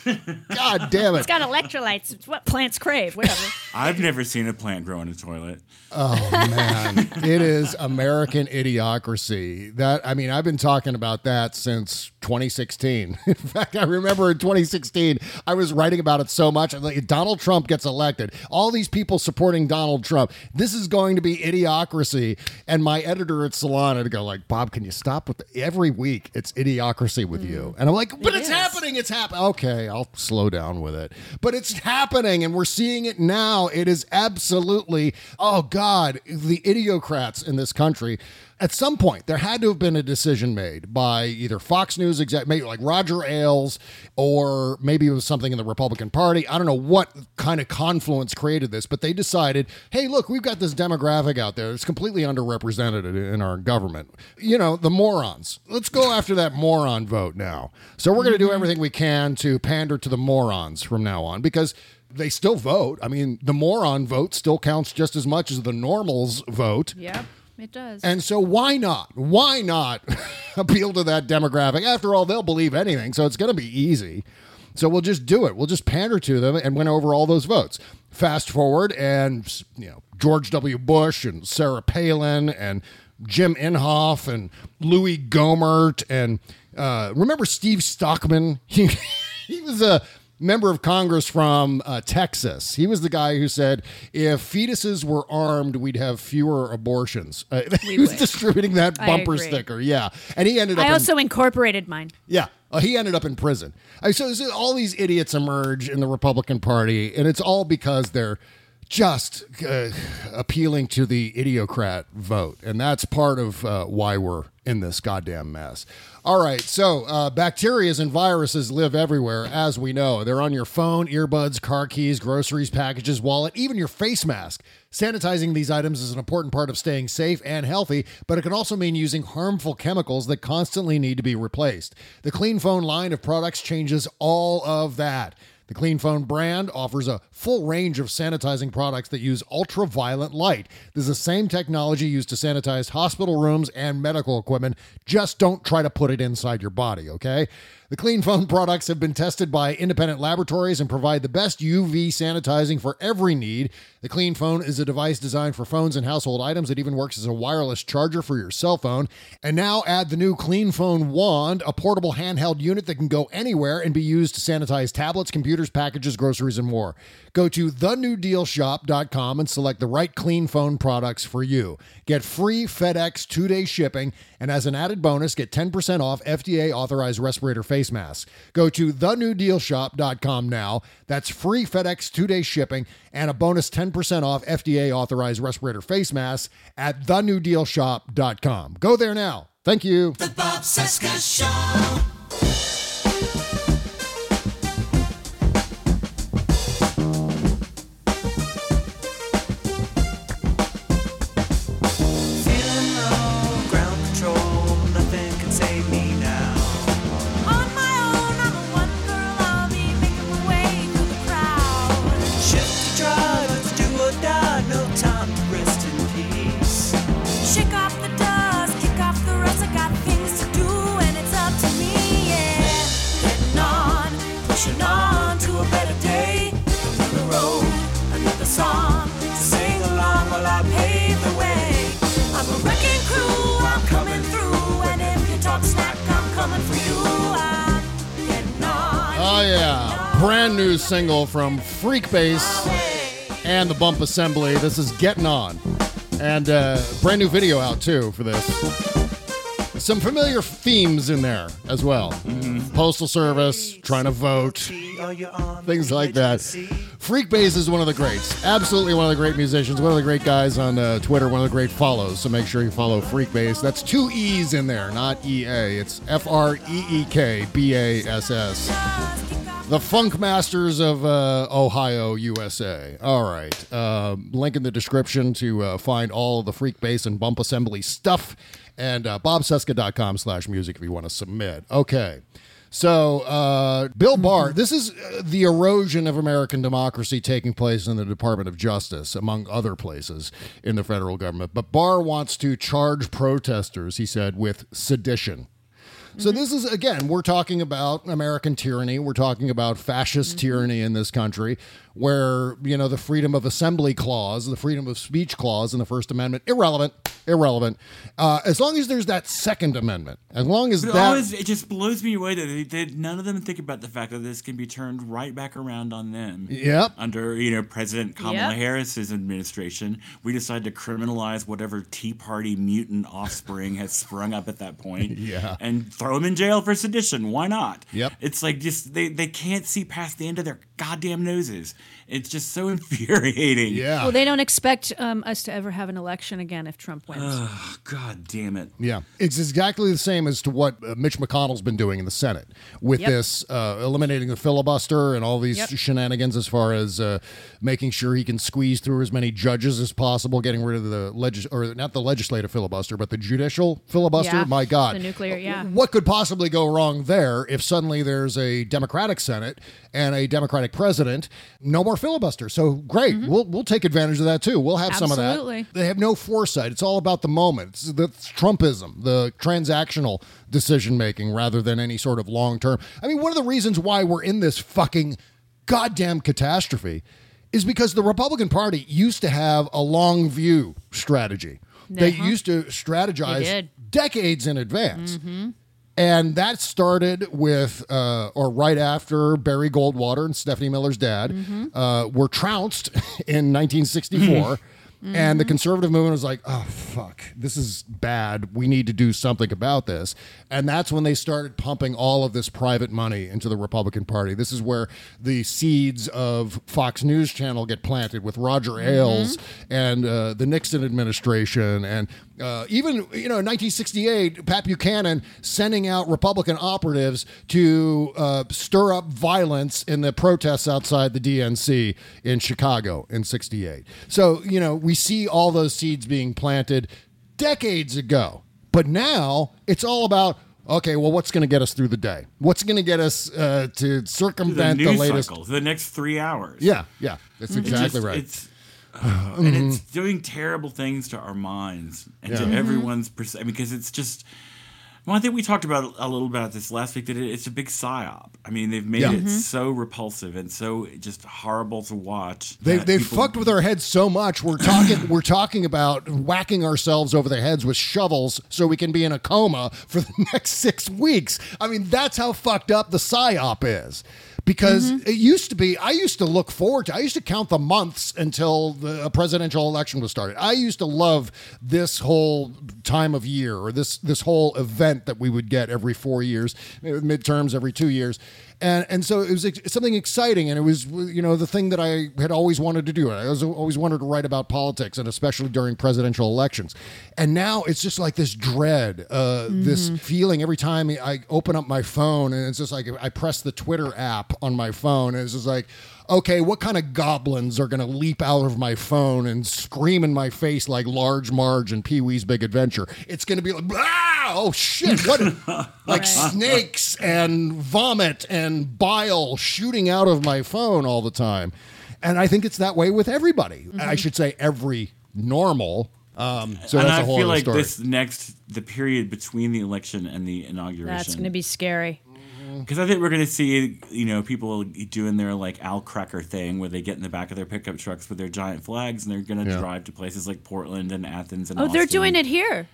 God damn it. It's got electrolytes. It's what plants crave. Whatever. I've never seen a plant grow in a toilet. Oh, man. It is American idiocracy. I've been talking about that since 2016. In fact, I remember in 2016, I was writing about it so much. Donald Trump gets elected. All these people supporting Donald Trump. This is going to be idiocracy. And my editor at Salon had to go like, Bob, can you stop with every week it's idiocracy with you? And I'm like, but it's happening. It's happening. Okay, I'll slow down with it. But it's happening and we're seeing it now. It is absolutely, oh God, the idiocrats in this country. At some point, there had to have been a decision made by either Fox News exec, maybe like Roger Ailes, or maybe it was something in the Republican Party. I don't know what kind of confluence created this, but they decided, hey, look, we've got this demographic out there that's completely underrepresented in our government. The morons. Let's go after that moron vote now. So we're going to do everything we can to pander to the morons from now on, because they still vote. I mean, the moron vote still counts just as much as the normals vote. Yep. It does. And so why not? Why not appeal to that demographic? After all, they'll believe anything, so it's going to be easy. So we'll just do it. We'll just pander to them and win over all those votes. Fast forward, and George W. Bush and Sarah Palin and Jim Inhofe and Louis Gohmert and remember Steve Stockman? He was member of Congress from Texas. He was the guy who said, if fetuses were armed, we'd have fewer abortions. He was distributing that bumper sticker. Yeah. And he ended up I also incorporated mine. Yeah. He ended up in prison. So all these idiots emerge in the Republican Party, and it's all because they're just appealing to the idiocrat vote. And that's part of why we're in this goddamn mess. All right, so bacteria and viruses live everywhere, as we know. They're on your phone, earbuds, car keys, groceries, packages, wallet, even your face mask. Sanitizing these items is an important part of staying safe and healthy, but it can also mean using harmful chemicals that constantly need to be replaced. The Clean Phone line of products changes all of that. The Clean Phone brand offers a full range of sanitizing products that use ultraviolet light. This is the same technology used to sanitize hospital rooms and medical equipment. Just don't try to put it inside your body, okay? The Clean Phone products have been tested by independent laboratories and provide the best UV sanitizing for every need. The Clean Phone is a device designed for phones and household items. It even works as a wireless charger for your cell phone. And now add the new Clean Phone Wand, a portable handheld unit that can go anywhere and be used to sanitize tablets, computers, packages, groceries, and more. Go to thenewdealshop.com and select the right Clean Phone products for you. Get free FedEx 2-day shipping, and as an added bonus, get 10% off FDA-authorized respirator face masks. Go to thenewdealshop.com now. That's free FedEx 2-day shipping and a bonus 10% off FDA-authorized respirator face masks at thenewdealshop.com. Go there now. Thank you. The Bob Cesca Show. Song to sing along while I pave the way. I'm a wrecking crew, I'm coming through, and if you talk snack, I'm coming for you. I'm getting on. Oh yeah, brand new single from Freakbase and the Bump Assembly. This is Getting On, and brand new video out too for this. Some familiar themes in there as well. Postal Service, trying to vote, things like that. Freakbase is one of the greats. Absolutely one of the great musicians, one of the great guys on Twitter, one of the great follows. So make sure you follow Freakbase. That's 2 E's in there, not EA. It's FREEKBASS. The Funk Masters of Ohio, USA. All right. Link in the description to find all of the Freakbase and Bump Assembly stuff. And bobcesca.com/music if you want to submit. Okay. So, Bill Barr, this is the erosion of American democracy taking place in the Department of Justice, among other places in the federal government. But Barr wants to charge protesters, he said, with sedition. So this is, again, we're talking about American tyranny. We're talking about fascist tyranny in this country where, you know, the freedom of assembly clause, the freedom of speech clause in the First Amendment, irrelevant. As long as there's that Second Amendment, as long as it just blows me away that none of them think about the fact that this can be turned right back around on them. Yep. Under, you know, President Kamala Harris's administration, we decided to criminalize whatever Tea Party mutant offspring has sprung up at that point. And throw them in jail for sedition. Why not? Yep. It's like just they can't see past the end of their goddamn noses. It's just so infuriating. Yeah. Well, they don't expect us to ever have an election again if Trump wins. Oh, God damn it. Yeah. It's exactly the same as to what Mitch McConnell's been doing in the Senate with this eliminating the filibuster and all these shenanigans as far as making sure he can squeeze through as many judges as possible, getting rid of the not the legislative filibuster, but the judicial filibuster. Yeah. My God. The nuclear, What could possibly go wrong there if suddenly there's a Democratic Senate and a Democratic president? No more filibuster. So great. We'll take advantage of that too. We'll have some of that. They have no foresight. It's all about the moment. It's the Trumpism, the transactional decision making rather than any sort of long term. I mean, one of the reasons why we're in this fucking goddamn catastrophe is because the Republican Party used to have a long view strategy. They used to strategize decades in advance. And that started with, or right after Barry Goldwater and Stephanie Miller's dad were trounced in 1964. And the conservative movement was like, oh, fuck, this is bad. We need to do something about this. And that's when they started pumping all of this private money into the Republican Party. This is where the seeds of Fox News Channel get planted with Roger Ailes and the Nixon administration. And even, in 1968, Pat Buchanan sending out Republican operatives to stir up violence in the protests outside the DNC in Chicago in 68. So, we see all those seeds being planted decades ago. But now it's all about, okay, well, what's going to get us through the day? What's going to get us to circumvent the latest cycle, the next 3 hours? Yeah, that's exactly right. And it's doing terrible things to our minds and to everyone's perception, because it's just. Well, I think we talked about a little about this last week, that it's a big psyop. I mean, they've made it so repulsive and so just horrible to watch. They've fucked with our heads so much. We're talking about whacking ourselves over the heads with shovels so we can be in a coma for the next 6 weeks. I mean, that's how fucked up the psyop is. Because it used to be, I used to count the months until the presidential election was started. I used to love this whole time of year, or this whole event that we would get every 4 years, midterms every 2 years. And so it was something exciting, and it was, the thing that I had always wanted to do. I always wanted to write about politics, and especially during presidential elections. And now it's just like this dread, this feeling every time I open up my phone, and it's just like I press the Twitter app on my phone, and it's just like, okay, what kind of goblins are going to leap out of my phone and scream in my face like Large Marge and Pee-wee's Big Adventure? It's going to be like, oh shit, what? Like snakes and vomit and bile shooting out of my phone all the time. And I think it's that way with everybody. I should say every normal. So and that's a whole I feel other like story. the period between the election and the inauguration. That's going to be scary. Because I think we're going to see, people doing their like Al Cracker thing, where they get in the back of their pickup trucks with their giant flags, and they're going to drive to places like Portland and Athens and Austin. They're doing it here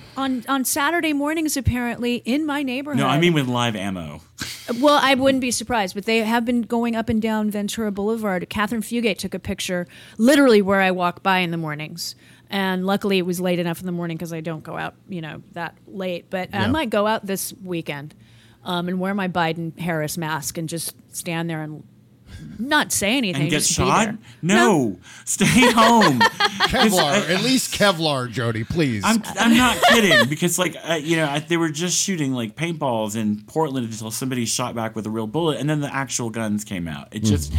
on Saturday mornings, apparently, in my neighborhood. No, I mean with live ammo. Well, I wouldn't be surprised, but they have been going up and down Ventura Boulevard. Catherine Fugate took a picture, literally where I walk by in the mornings. And luckily, it was late enough in the morning because I don't go out, that late. But I might go out this weekend. And wear my Biden-Harris mask and just stand there and not say anything. And get just shot? No. Stay home. Kevlar. At least Kevlar, Jody, please. I'm not kidding, because they were just shooting like paintballs in Portland until somebody shot back with a real bullet, and then the actual guns came out. It just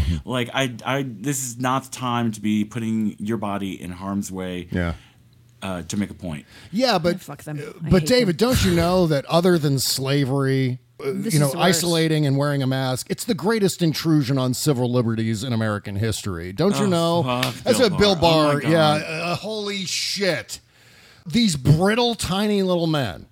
this is not the time to be putting your body in harm's way. Yeah. To make a point. Yeah, but fuck them. But David, don't you know that other than slavery, isolating and wearing a mask, it's the greatest intrusion on civil liberties in American history. Don't you know? That's what Bill Barr. Holy shit. These brittle, tiny little men.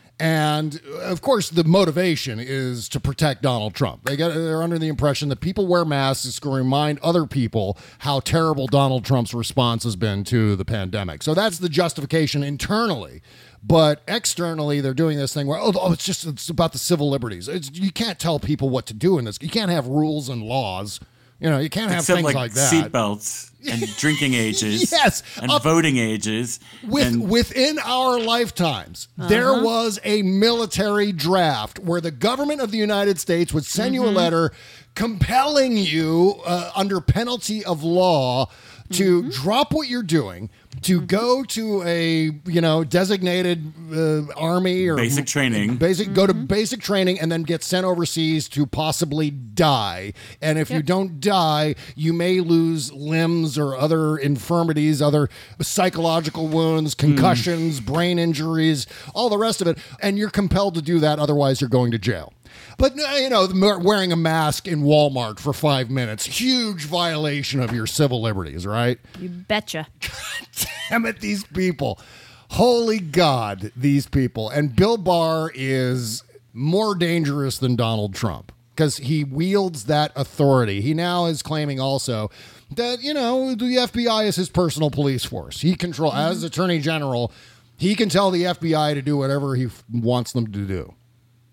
And of course, the motivation is to protect Donald Trump. They're under the impression that people wear masks to remind other people how terrible Donald Trump's response has been to the pandemic. So that's the justification internally. But externally, they're doing this thing where, it's about the civil liberties. You can't tell people what to do in this. You can't have rules and laws. You can't have things like that. Seatbelts and drinking ages. Yes. And voting ages. Within our lifetimes, there was a military draft where the government of the United States would send you a letter compelling you under penalty of law to drop what you're doing, to go to a designated army or basic training, go to basic training, and then get sent overseas to possibly die. And if you don't die, you may lose limbs or other infirmities, other psychological wounds, concussions, brain injuries, all the rest of it. And you're compelled to do that, otherwise you're going to jail. But, wearing a mask in Walmart for 5 minutes, huge violation of your civil liberties, right? You betcha. Damn it, these people. Holy God, these people. And Bill Barr is more dangerous than Donald Trump because he wields that authority. He now is claiming also that, the FBI is his personal police force. He as Attorney General, he can tell the FBI to do whatever he wants them to do.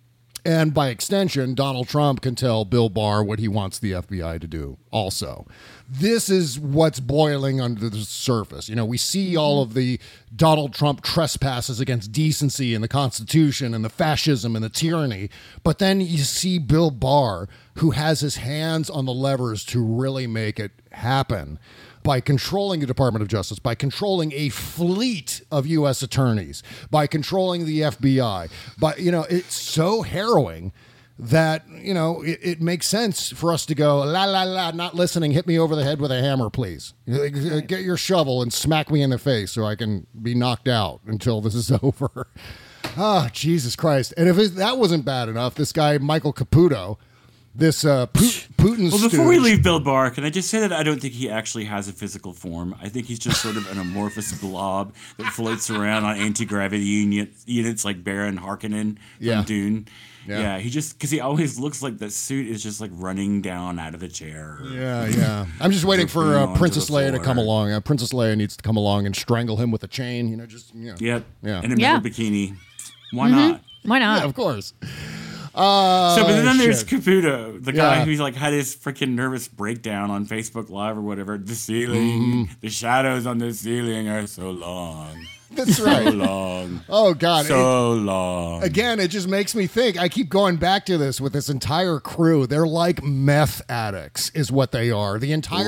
And by extension, Donald Trump can tell Bill Barr what he wants the FBI to do also. This is what's boiling under the surface. You know, we see all of the Donald Trump trespasses against decency and the Constitution and the fascism and the tyranny. But then you see Bill Barr, who has his hands on the levers to really make it happen by controlling the Department of Justice, by controlling a fleet of U.S. attorneys, by controlling the FBI. But, you know, it's so harrowing that, you know, it makes sense for us to go, la, la, la, not listening, hit me over the head with a hammer, please. Get your shovel and smack me in the face so I can be knocked out until this is over. Ah, Jesus Christ. And if that wasn't bad enough, this guy, Michael Caputo, this Putin Well, before stooge. we leave Bill Barr, can I just say that I don't think he actually has a physical form. I think he's just sort of an amorphous blob that floats around on anti-gravity units like Baron Harkonnen from Dune. Yeah, he just, because he always looks like the suit is just like running down out of the chair. Yeah. I'm just waiting for Princess Leia to come along. Princess Leia needs to come along and strangle him with a chain, you know, just, you know. Yep. Yeah. In a metal bikini. Why not? Why not? Yeah, of course. But then there's shit. Caputo, the guy who's like had his freaking nervous breakdown on Facebook Live or whatever. The ceiling, the shadows on the ceiling are so long. That's right. So long. Oh, God. So long. Again, it just makes me think. I keep going back to this with this entire crew. They're like meth addicts is what they are. The entire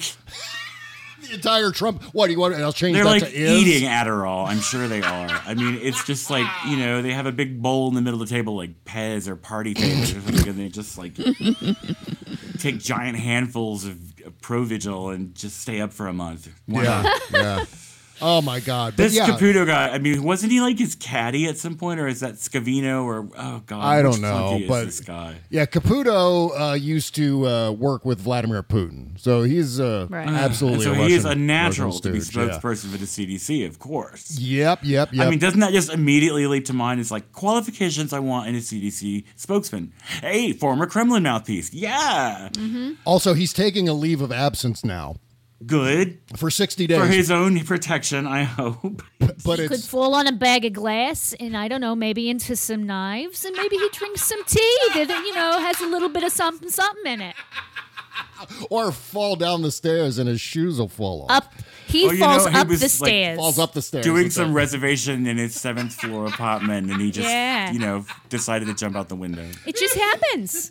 the entire Trump. What do you want? I'll change They're that like to is. eating Adderall. I'm sure they are. I mean, it's just like, you know, they have a big bowl in the middle of the table like Pez or Party Favors or something, and they just like take giant handfuls of Provigil and just stay up for a month. Why not? Yeah. Oh my God! But This Caputo guy, I mean, wasn't he like his caddy at some point, or is that Scavino, or oh God, I which don't know, flunky is but this guy? Yeah, Caputo used to work with Vladimir Putin, so he's absolutely. So a he Russian, is a natural Russian to be stooge, spokesperson for the CDC, of course. Yep. I mean, doesn't that just immediately leap to mind? It's like qualifications I want in a CDC spokesman. Hey, former Kremlin mouthpiece. Yeah. Also, he's taking a leave of absence now. Good. For 60 days. For his own protection, I hope. But He could fall on a bag of glass and, I don't know, maybe into some knives, and maybe he drinks some tea that, you know, has a little bit of something in it. Or fall down the stairs and his shoes will fall off. He falls up the stairs. Falls up the stairs. Doing some reservation in his 7th floor apartment, and he just, Yeah. you know, decided to jump out the window. It just happens.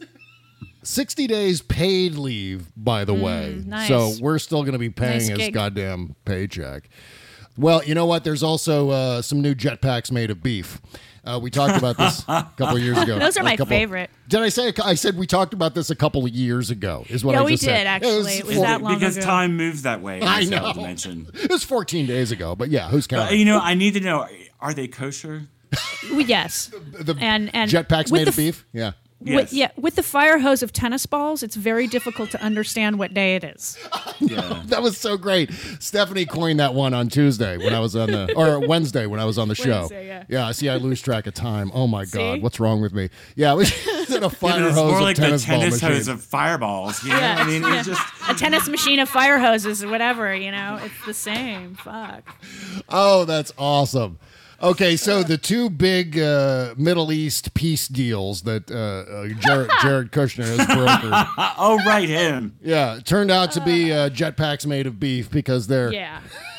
60 days paid leave, by the way. Nice. So we're still going to be paying Nice his gig. goddamn paycheck. Well, you know what? There's also some new jetpacks made of beef. We talked about this a couple of years ago. Those are my favorite. Did I say? I said we talked about this a couple of years ago. Is what I we just said. did, actually. It was that long Because ago. time moves that way. I as know. Hal mentioned. It was 14 days ago, but yeah, who's counting? You know, I need to know: are they kosher? Yes. The and jetpacks with made the of beef? Yeah. With the fire hose of tennis balls, it's very difficult to understand what day it is. Yeah. That was so great. Stephanie coined that one on Tuesday when I was on Wednesday when I was on the show. Wednesday, yeah. See, I lose track of time. Oh my God, See? what's wrong with me? Yeah, it was in a fire It's hose more of like the tennis ball tennis machine. hose of fireballs. You know? I mean, it's just a tennis machine of fire hoses or whatever, you know, it's the same. Fuck. Oh, that's awesome. Okay, so the two big Middle East peace deals that Jared Kushner has brokered. Oh, right, him. Yeah, it turned out to be jetpacks made of beef because they're... Yeah.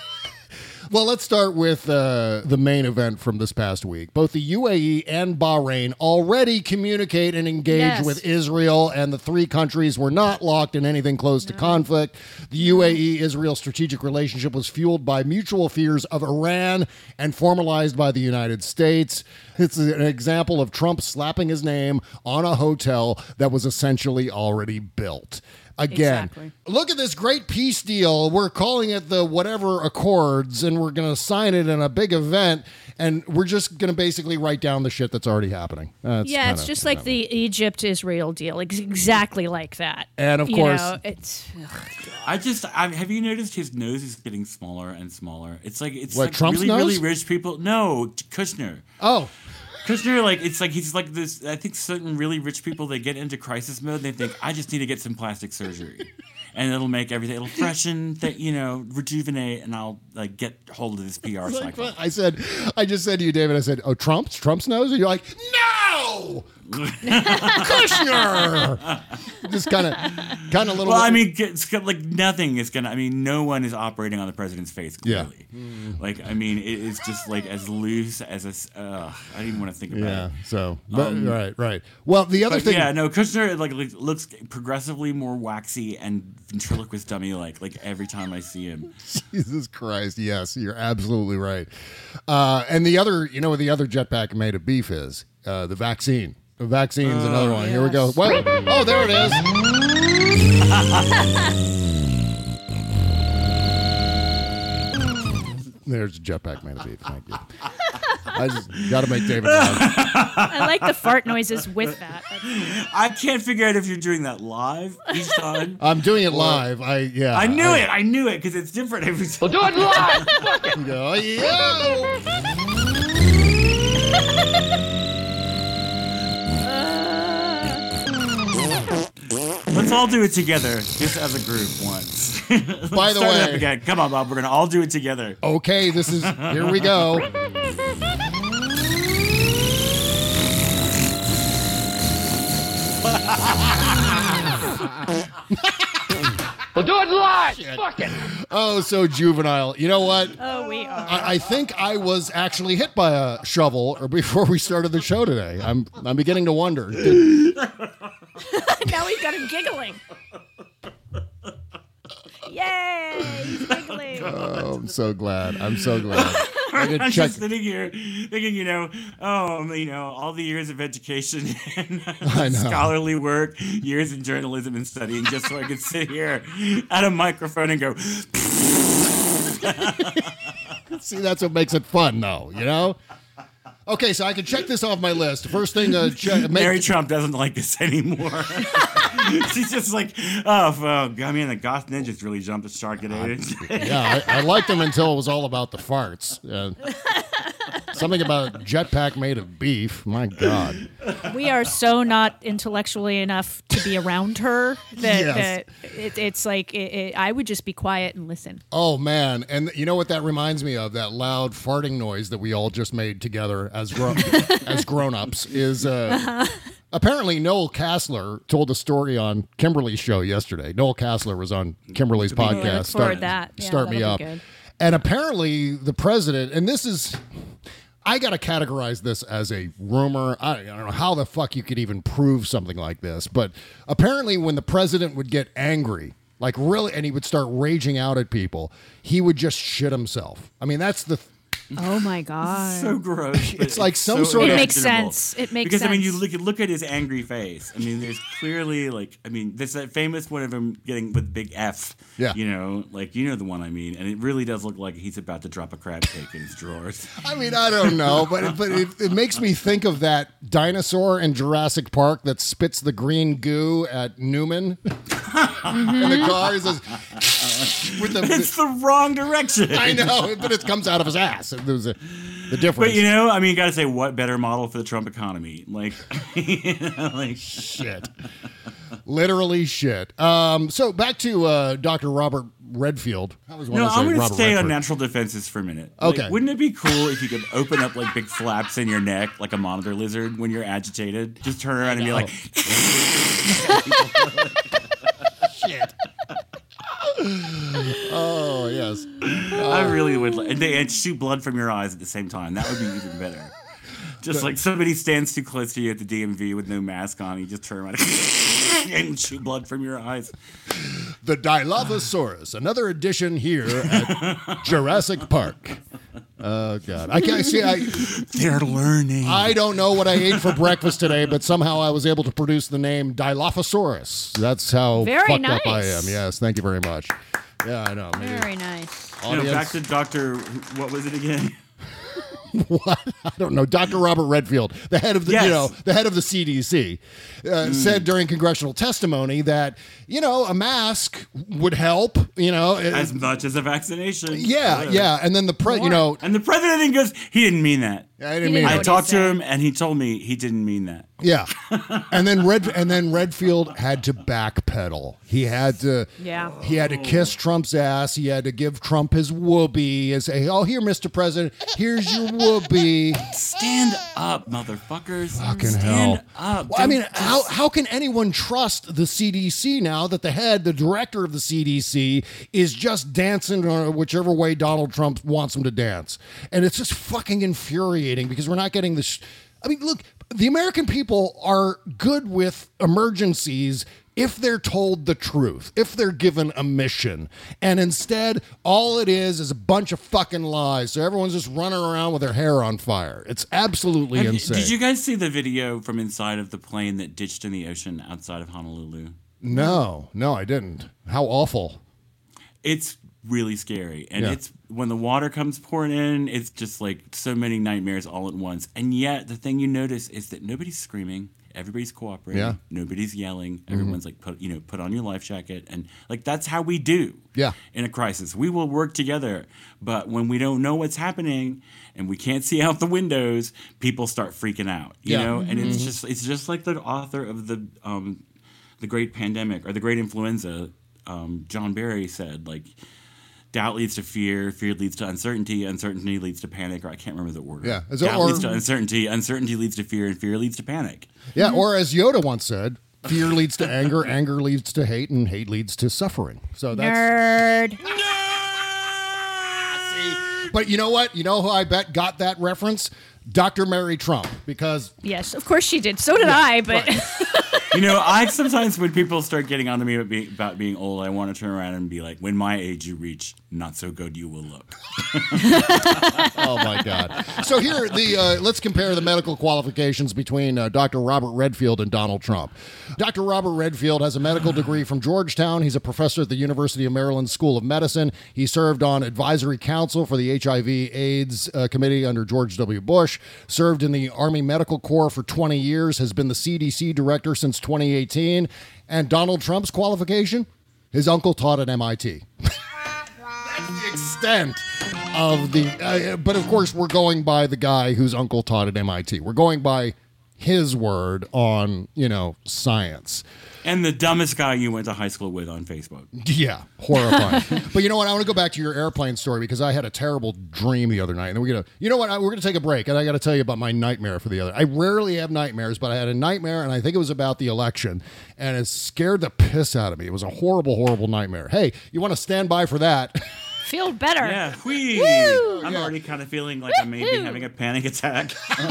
Well, let's start with the main event from this past week. Both the UAE and Bahrain already communicate and engage with Israel, and the three countries were not locked in anything close to conflict. The UAE-Israel strategic relationship was fueled by mutual fears of Iran and formalized by the United States. It's an example of Trump slapping his name on a hotel that was essentially already built. Again, look at this great peace deal. We're calling it the whatever Accords, and we're going to sign it in a big event, and we're just going to basically write down the shit that's already happening. It's just like the Egypt-Israel deal, exactly like that. And of course, it's. have you noticed his nose is getting smaller and smaller? It's like Trump's really, nose? really rich people. No, Kushner. Oh. Kushner, it's like he's like this. I think certain really rich people, they get into crisis mode. And they think, I just need to get some plastic surgery, and it'll make everything. It'll freshen, rejuvenate, and I'll get hold of this PR cycle. I just said to you, David. I said, "Oh, Trump's nose," and you're like, "No." no, Kushner. Just kind of little. Well, I mean, it's like nothing is gonna. I mean, no one is operating on the president's face. Clearly, like I mean, it's just like as loose as a. I don't even want to think about it. Yeah. So, right. Well, the other thing. Yeah, no, Kushner like looks progressively more waxy and ventriloquist dummy like every time I see him. Jesus Christ! Yes, you're absolutely right. And the other, what the other jetpack made of beef is the vaccine. The vaccine's another one. Yes. Here we go. Well, there it is. There's a jetpack made of beef. Thank you. I just got to make David laugh. I like the fart noises with that. I can't figure out if you're doing that live each time. I'm doing it live. I knew it because it's different every time. Well, do it live. You go, yo. Let's all do it together, just as a group once. By the way, again. Come on, Bob. We're gonna all do it together. Okay, here we go. Well, do it live. Fuck it. Oh, so juvenile. You know what? Oh, we are. I think I was actually hit by a shovel or before we started the show today. I'm beginning to wonder. Now we've got him giggling. Yay! He's giggling. Oh, I'm so glad. I'm I'm just sitting here thinking, all the years of education and scholarly work, years in journalism and studying, just so I could sit here at a microphone and go. See, that's what makes it fun, though, Okay, so I can check this off my list. First thing, Mary Trump doesn't like this anymore. She's just like, the goth ninjas really jumped the shark at it. Yeah, I liked them until it was all about the farts. Something about a jetpack made of beef. My God. We are so not intellectually enough to be around her that it's like I would just be quiet and listen. Oh, man. And you know what that reminds me of? That loud farting noise that we all just made together as grown-ups is... Apparently, Noel Kassler told a story on Kimberly's show yesterday. Noel Kassler was on Kimberly's podcast. Start Me Up. And apparently, the president, and this is... I got to categorize this as a rumor. I don't know how the fuck you could even prove something like this, but apparently when the president would get angry, like really, and he would start raging out at people, he would just shit himself. I mean, that's the... Oh my God! So gross. It's like some sort of. It makes sense. It makes sense. Because I mean, you look at his angry face. I mean, there's clearly there's that famous one of him getting with big F. Yeah. The one I mean, and it really does look like he's about to drop a crab cake in his drawers. I mean, I don't know, but it makes me think of that dinosaur in Jurassic Park that spits the green goo at Newman. In the car, he says, it's the wrong direction. I know, but it comes out of his ass. There's the difference. But you got to say, what better model for the Trump economy? Shit. Literally shit. So back to Dr. Robert Redfield. I'm going to stay on natural defenses for a minute. Okay. Wouldn't it be cool if you could open up like big flaps in your neck like a monitor lizard when you're agitated? Just turn around and be like... Shit. Oh, yes. I really would. And shoot blood from your eyes at the same time. That would be even better. Just like somebody stands too close to you at the DMV with no mask on, you just turn around and shoot blood from your eyes. The Dilophosaurus, another edition here at Jurassic Park. Oh, God. I can't see. They're learning. I don't know what I ate for breakfast today, but somehow I was able to produce the name Dilophosaurus. That's how fucked up I am. Yes, thank you very much. Yeah, I know. Very nice. Back to Dr. What was it again? What? I don't know. Dr. Robert Redfield, the head of the the head of the CDC, said during congressional testimony that a mask would help. As much as a vaccination. Yeah. And then the and the president goes, he didn't mean that. I didn't mean I talked to him, and he told me he didn't mean that. Yeah, and then Redfield had to backpedal. He had to kiss Trump's ass. He had to give Trump his whoopee and say, "Oh, here, Mr. President, here's your Whoopee. Stand up, motherfuckers. Fucking Stand hell. up. Well, I mean, how can anyone trust the CDC now that the director of the CDC is just dancing whichever way Donald Trump wants him to dance? And it's just fucking infuriating because we're not getting this. I mean, look, the American people are good with emergencies if they're told the truth, if they're given a mission. And instead, all it is a bunch of fucking lies. So everyone's just running around with their hair on fire. It's absolutely insane. Did you guys see the video from inside of the plane that ditched in the ocean outside of Honolulu? No, I didn't. How awful. It's really scary. And Yeah. it's when the water comes pouring in, it's just like so many nightmares all at once. And yet the thing you notice is that nobody's screaming. Everybody's cooperating. Yeah. Nobody's yelling. Everyone's like, put on your life jacket. And like, that's how we do in a crisis. We will work together. But when we don't know what's happening and we can't see out the windows, people start freaking out, you know? And it's just like the author of the Great Pandemic or the Great Influenza, John Barry said, like, doubt leads to fear, fear leads to uncertainty, uncertainty leads to panic, or I can't remember the order. Yeah. Doubt leads to uncertainty, uncertainty leads to fear, and fear leads to panic. Yeah, or as Yoda once said, fear leads to anger, anger leads to hate, and hate leads to suffering. So that's Nerd. But you know what? You know who I bet got that reference? Dr. Mary Trump, because Yes, of course she did. So did I, but You know, I sometimes when people start getting on to me about being old, I want to turn around and be like, when my age you reach, not so good you will look. Oh my God! So here, let's compare the medical qualifications between Dr. Robert Redfield and Donald Trump. Dr. Robert Redfield has a medical degree from Georgetown. He's a professor at the University of Maryland School of Medicine. He served on advisory council for the HIV/AIDS committee under George W. Bush. Served in the Army Medical Corps for 20 years. Has been the CDC director since 2018. And Donald Trump's qualification? His uncle taught at MIT. That's the extent of the... but of course, we're going by the guy whose uncle taught at MIT. We're going by his word on, science. And the dumbest guy you went to high school with on Facebook. Yeah, horrifying. But you know what? I want to go back to your airplane story because I had a terrible dream the other night. And we're going to take a break, and I got to tell you about my nightmare for the other. I rarely have nightmares, but I had a nightmare, and I think it was about the election, and it scared the piss out of me. It was a horrible, horrible nightmare. Hey, you want to stand by for that? feel better. Yeah, I'm already kind of feeling like I may be having a panic attack.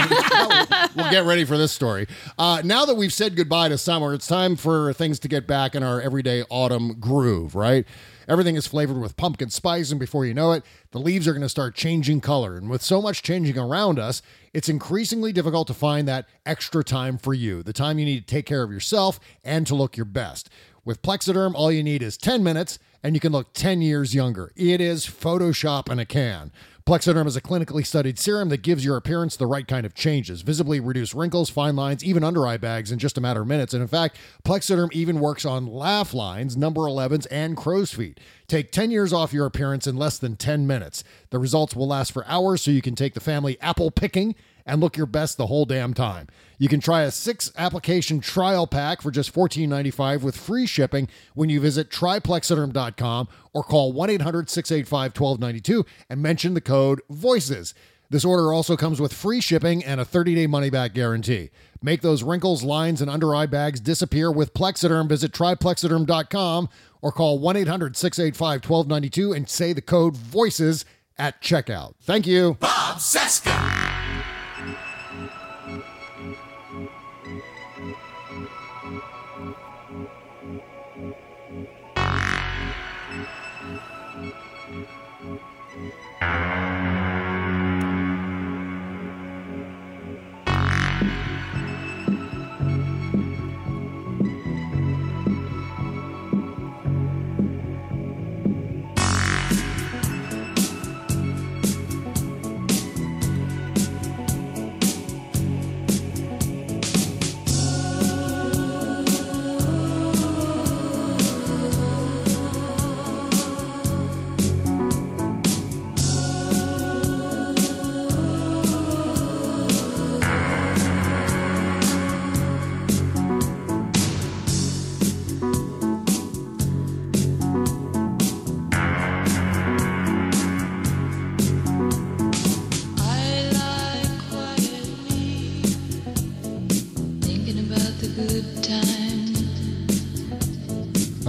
We'll get ready for this story. Now that we've said goodbye to summer, it's time for things to get back in our everyday autumn groove, right? Everything is flavored with pumpkin spice, and before you know it, the leaves are going to start changing color. And with so much changing around us, it's increasingly difficult to find that extra time for you, the time you need to take care of yourself and to look your best. With Plexiderm, all you need is 10 minutes, and you can look 10 years younger. It is Photoshop in a can. Plexiderm is a clinically studied serum that gives your appearance the right kind of changes, visibly reduce wrinkles, fine lines, even under eye bags in just a matter of minutes. And in fact, Plexiderm even works on laugh lines, number 11s, and crow's feet. Take 10 years off your appearance in less than 10 minutes. The results will last for hours, so you can take the family apple picking and look your best the whole damn time. You can try a 6-application trial pack for just $14.95 with free shipping when you visit tryplexiderm.com or call 1-800-685-1292 and mention the code VOICES. This order also comes with free shipping and a 30-day money-back guarantee. Make those wrinkles, lines, and under-eye bags disappear with Plexiderm. Visit tryplexiderm.com or call 1-800-685-1292 and say the code VOICES at checkout. Thank you. Bob Cesca.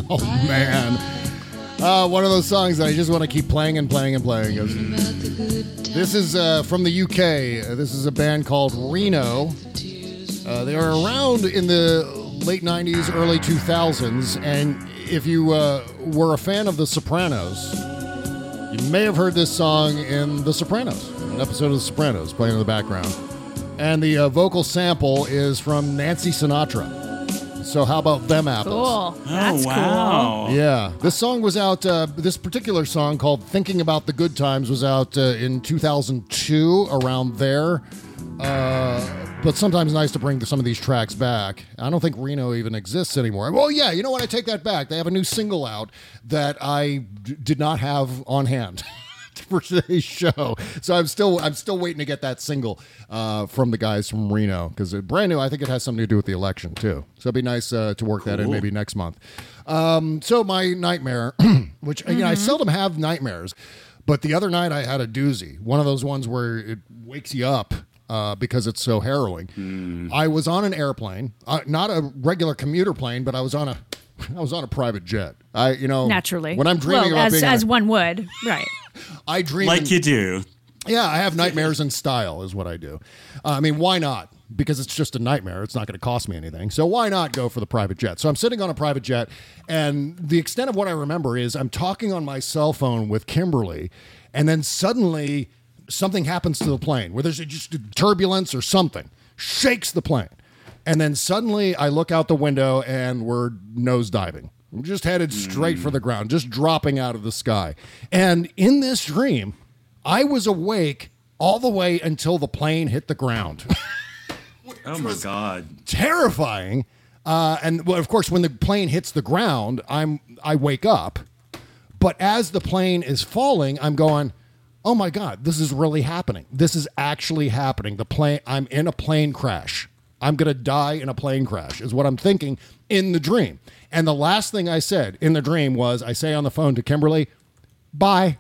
Oh, man. One of those songs that I just want to keep playing and playing and playing. This is from the UK. This is a band called Reno. They are around in the late 90s, early 2000s. And if you were a fan of The Sopranos, you may have heard this song in The Sopranos, an episode of The Sopranos playing in the background. And the vocal sample is from Nancy Sinatra. So how about them apples? Cool. That's wow. cool. Yeah. This song was out, this particular song called Thinking About the Good Times was out in 2002, around there. But sometimes nice to bring some of these tracks back. I don't think Reno even exists anymore. Well, yeah, you know what? I take that back. They have a new single out that I did not have on hand for today's show. So I'm still waiting to get that single from the guys from Reno, because it's brand new. I think it has something to do with the election too. So it'd be nice to work that in maybe next month. So my nightmare, which you know, I seldom have nightmares, but the other night I had a doozy. One of those ones where it wakes you up because it's so harrowing. I was on an airplane, not a regular commuter plane, but I was on a private jet. Naturally, when I'm dreaming about being as one would, right? I dream like you do. Yeah, I have nightmares in style is what I do. I mean, why not? Because it's just a nightmare. It's not going to cost me anything. So why not go for the private jet? So I'm sitting on a private jet, and the extent of what I remember is I'm talking on my cell phone with Kimberly, and then suddenly something happens to the plane where there's just a turbulence or something, shakes the plane. And then suddenly I look out the window and we're nosediving. We're just headed straight for the ground, just dropping out of the sky. And in this dream, I was awake all the way until the plane hit the ground. Oh, my God. Terrifying. And, well, of course, when the plane hits the ground, I wake up. But as the plane is falling, I'm going, oh, my God, this is really happening. This is actually happening. I'm in a plane crash. I'm going to die in a plane crash is what I'm thinking in the dream. And the last thing I said in the dream was, I say on the phone to Kimberly, bye.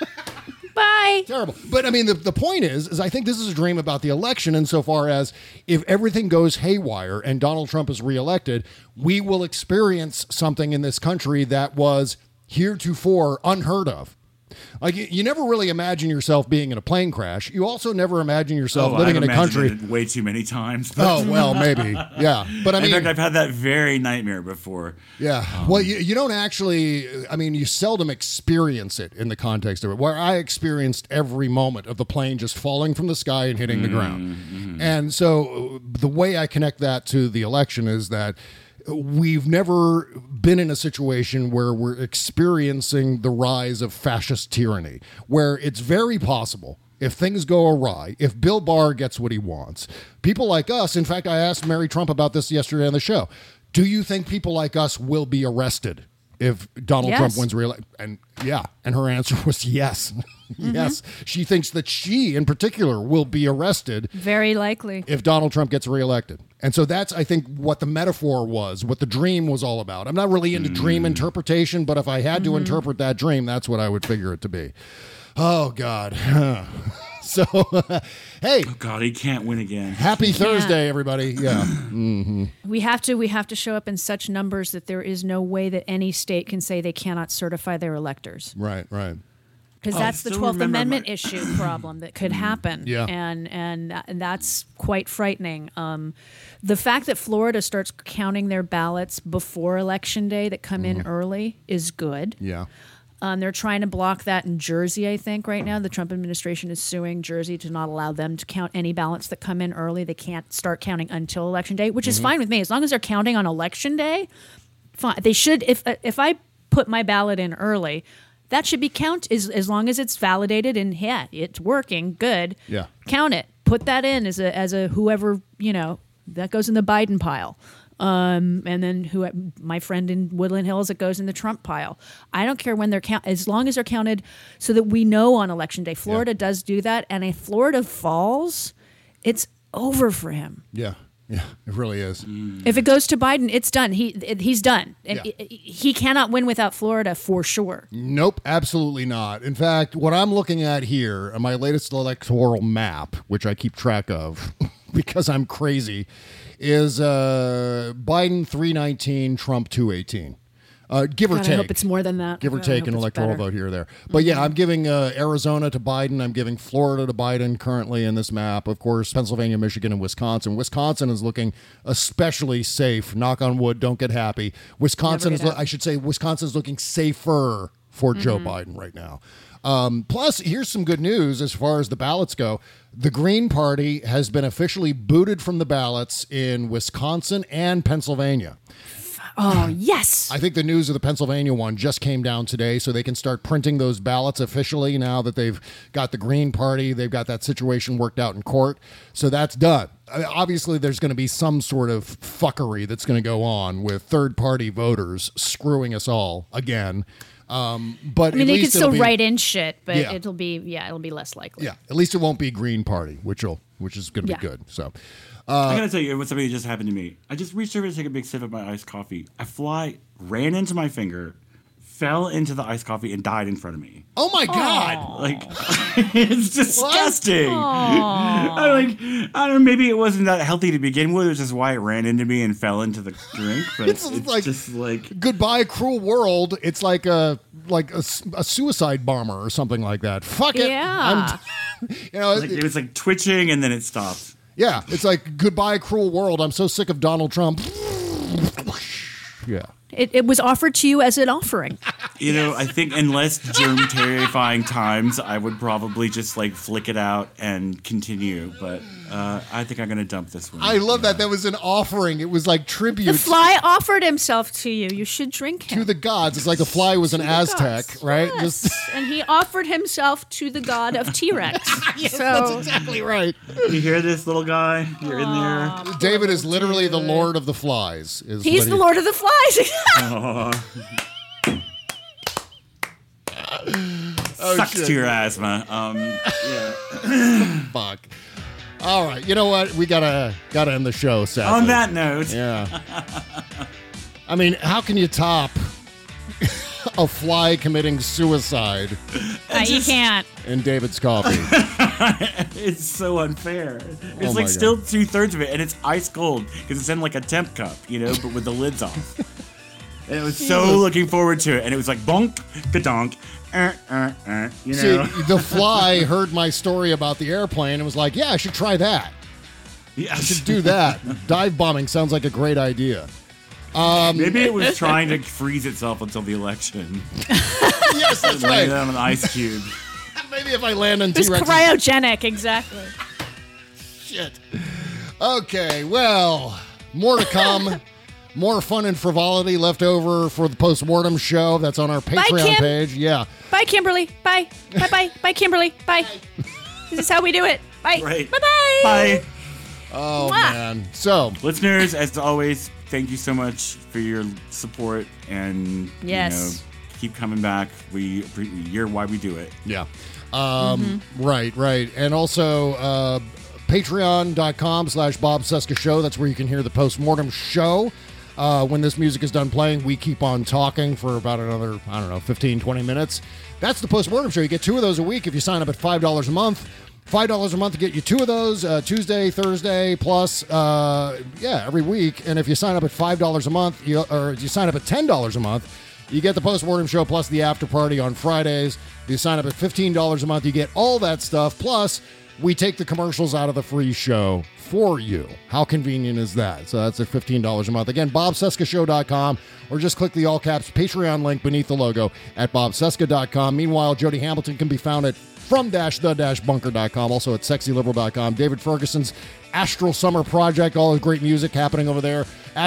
Bye. Terrible. But I mean, the point is I think this is a dream about the election insofar as if everything goes haywire and Donald Trump is reelected, we will experience something in this country that was heretofore unheard of. Like, you never really imagine yourself being in a plane crash. You also never imagine yourself living in a country. It way too many times. Oh, well, maybe. Yeah. But I mean, in fact, I've had that very nightmare before. Yeah. Well, you don't actually, I mean, you seldom experience it in the context of it, where I experienced every moment of the plane just falling from the sky and hitting the ground. And so the way I connect that to the election is that we've never been in a situation where we're experiencing the rise of fascist tyranny, where it's very possible, if things go awry, if Bill Barr gets what he wants, people like us, in fact, I asked Mary Trump about this yesterday on the show, do you think people like us will be arrested if Donald Trump wins re-election? And and her answer was yes. Yes. She thinks that she, in particular, will be arrested. Very likely. If Donald Trump gets reelected. And so that's, I think, what the metaphor was, what the dream was all about. I'm not really into dream interpretation, but if I had to interpret that dream, that's what I would figure it to be. Oh, God. So, hey. Oh, God, he can't win again. Happy Thursday, everybody. Yeah. We have to show up in such numbers that there is no way that any state can say they cannot certify their electors. Right. Because that's the 12th Amendment issue problem that could happen. Yeah. And that's quite frightening. The fact that Florida starts counting their ballots before Election Day that come in early is good. Yeah. They're trying to block that in Jersey, I think, right now. The Trump administration is suing Jersey to not allow them to count any ballots that come in early. They can't start counting until Election Day, which is fine with me. As long as they're counting on Election Day, fine. They should, if I put my ballot in early, that should be counted as long as it's validated and it's working good. Yeah. Count it. Put that in as a whoever, that goes in the Biden pile. And then my friend in Woodland Hills, it goes in the Trump pile. I don't care when they're as long as they're counted so that we know on Election Day. Florida does do that. And if Florida falls, it's over for him. Yeah. Yeah, it really is. If it goes to Biden, it's done. He's done. And he cannot win without Florida for sure. Nope, absolutely not. In fact, what I'm looking at here on my latest electoral map, which I keep track of because I'm crazy, is Biden 319, Trump 218. Give or God, take. I hope it's more than that. Give or God, I take hope an it's electoral better. vote here or there. But yeah, I'm giving Arizona to Biden. I'm giving Florida to Biden currently in this map. Of course, Pennsylvania, Michigan, and Wisconsin. Wisconsin is looking especially safe. Knock on wood. Don't get happy. Wisconsin is. I should say Wisconsin is looking safer for Joe Biden right now. Plus, here's some good news as far as the ballots go. The Green Party has been officially booted from the ballots in Wisconsin and Pennsylvania. Oh, yes. I think the news of the Pennsylvania one just came down today, so they can start printing those ballots officially now that they've got the Green Party. They've got that situation worked out in court. So that's done. Obviously, there's going to be some sort of fuckery that's going to go on with third-party voters screwing us all again. But I mean, at they least can still it'll be- write in shit, but Yeah. it'll be less likely. Yeah, at least it won't be Green Party, which is going to Yeah. be good. So, I gotta tell you what something that just happened to me. I just reached over to take a big sip of my iced coffee. A fly ran into my finger, fell into the iced coffee, and died in front of me. oh my God. Like, it's disgusting. I don't know. Maybe it wasn't that healthy to begin with, which is why it ran into me and fell into the drink. But it's like- just like Goodbye, cruel world. It's like a suicide bomber or something like that. Fuck it. Yeah. it was like twitching and then it stopped. Yeah, it's like goodbye, cruel world. I'm so sick of Donald Trump. Yeah. It was offered to you as an offering. You know, I think in less germ-terrifying times, I would probably just like flick it out and continue. But I think I'm going to dump this one. I love that. That was an offering. It was like tribute The fly offered himself to you. You should drink him. to the gods. It's like the fly was an Aztec, gods. right? Yes. Just And he offered himself to the god of T-Rex. that's exactly right. You hear this, little guy? You're in there. David is literally the Lord of the Flies. He's the Lord of the Flies. Sucks shit. to your asthma. Fuck. All right. You know what? We gotta end the show, sadly. On that note, Yeah. I mean, how can you top a fly committing suicide You can't. in David's coffee? it's so unfair. It's my like God. still 2/3 of it, and it's ice cold because it's in like a temp cup, you know, but with the lids off. And I was so looking forward to it, and it was like bonk, kadonk, you See, know. the fly heard my story about the airplane and was like, yeah, I should try that. I should do that. Dive bombing sounds like a great idea. Maybe it was trying to freeze itself until the election. Yes, that's Lay right. it on an ice cube. Maybe if I land on It's T-Rex. cryogenic, exactly. Shit. Okay, well, more to come. More fun and frivolity left over for the postmortem show. That's on our Patreon Kim. page. Yeah. Bye, Kimberly. Bye. Bye-bye. Bye, Kimberly. Bye. This is how we do it. Bye. Right. Bye-bye. Bye. Oh, Mwah. man. So, Listeners, as always, thank you so much for your support and Yes. you know, keep coming back. You're why we do it. yeah. Right. And also, patreon.com/Bob Cesca Show. That's where you can hear the postmortem show. When this music is done playing, we keep on talking for about another, 15, 20 minutes. That's the postmortem show. You get 2 of those a week if you sign up at $5 a month. $5 a month to get you 2 of those, Tuesday, Thursday, plus, every week. And if you sign up at $5 a month, or you sign up at $10 a month, you get the postmortem show plus the after party on Fridays. If you sign up at $15 a month, you get all that stuff. Plus, we take the commercials out of the free show for you. How convenient is that? So that's at $15 a month. Again, BobCescaShow.com, or just click the all caps Patreon link beneath the logo at BobCesca.com. Meanwhile, Jody Hamilton can be found at from-the-bunker.com, also at sexyliberal.com. David Ferguson's Astral Summer Project, all the great music happening over there.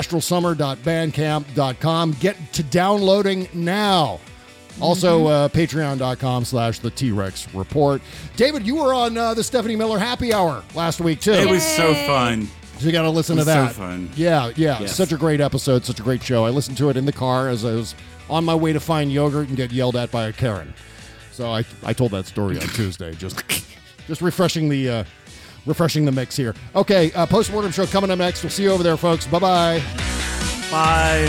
astralsummer.bandcamp.com. Get to downloading now. Also, patreon.com/the T-Rex Report. David, you were on the Stephanie Miller Happy Hour last week, too. It was so fun. So you got to listen to It was that. so fun. Yeah. Yes. Such a great episode, such a great show. I listened to it in the car as I was on my way to find yogurt and get yelled at by a Karen. So I told that story on Tuesday, just refreshing the mix here. Okay, postmortem show coming up next. We'll see you over there, folks. Bye-bye. Bye.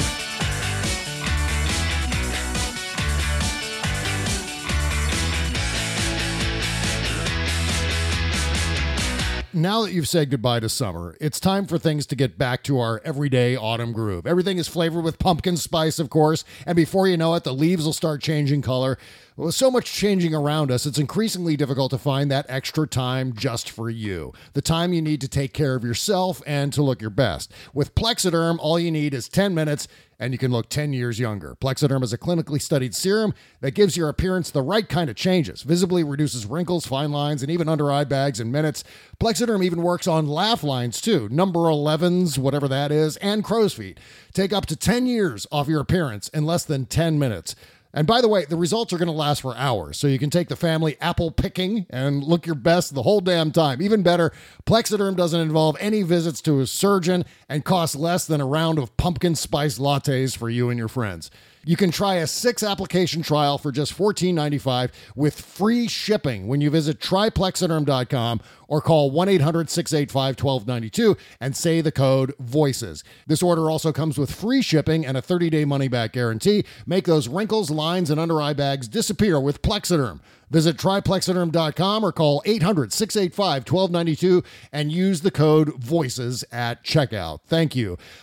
now that you've said goodbye to summer, it's time for things to get back to our everyday autumn groove. Everything is flavored with pumpkin spice, of course, and before you know it, the leaves will start changing color. With so much changing around us, it's increasingly difficult to find that extra time just for you. The time you need to take care of yourself and to look your best. With Plexiderm, all you need is 10 minutes and you can look 10 years younger. Plexiderm is a clinically studied serum that gives your appearance the right kind of changes, visibly reduces wrinkles, fine lines, and even under eye bags in minutes. Plexiderm even works on laugh lines too, number 11s, whatever that is, and crow's feet. Take up to 10 years off your appearance in less than 10 minutes. And by the way, the results are going to last for hours, so you can take the family apple picking and look your best the whole damn time. Even better, Plexiderm doesn't involve any visits to a surgeon and costs less than a round of pumpkin spice lattes for you and your friends. You can try a 6-application trial for just $14.95 with free shipping when you visit tryplexiderm.com or call 1-800-685-1292 and say the code VOICES. This order also comes with free shipping and a 30-day money-back guarantee. Make those wrinkles, lines, and under-eye bags disappear with Plexiderm. Visit tryplexiderm.com or call 800-685-1292 and use the code VOICES at checkout. Thank you.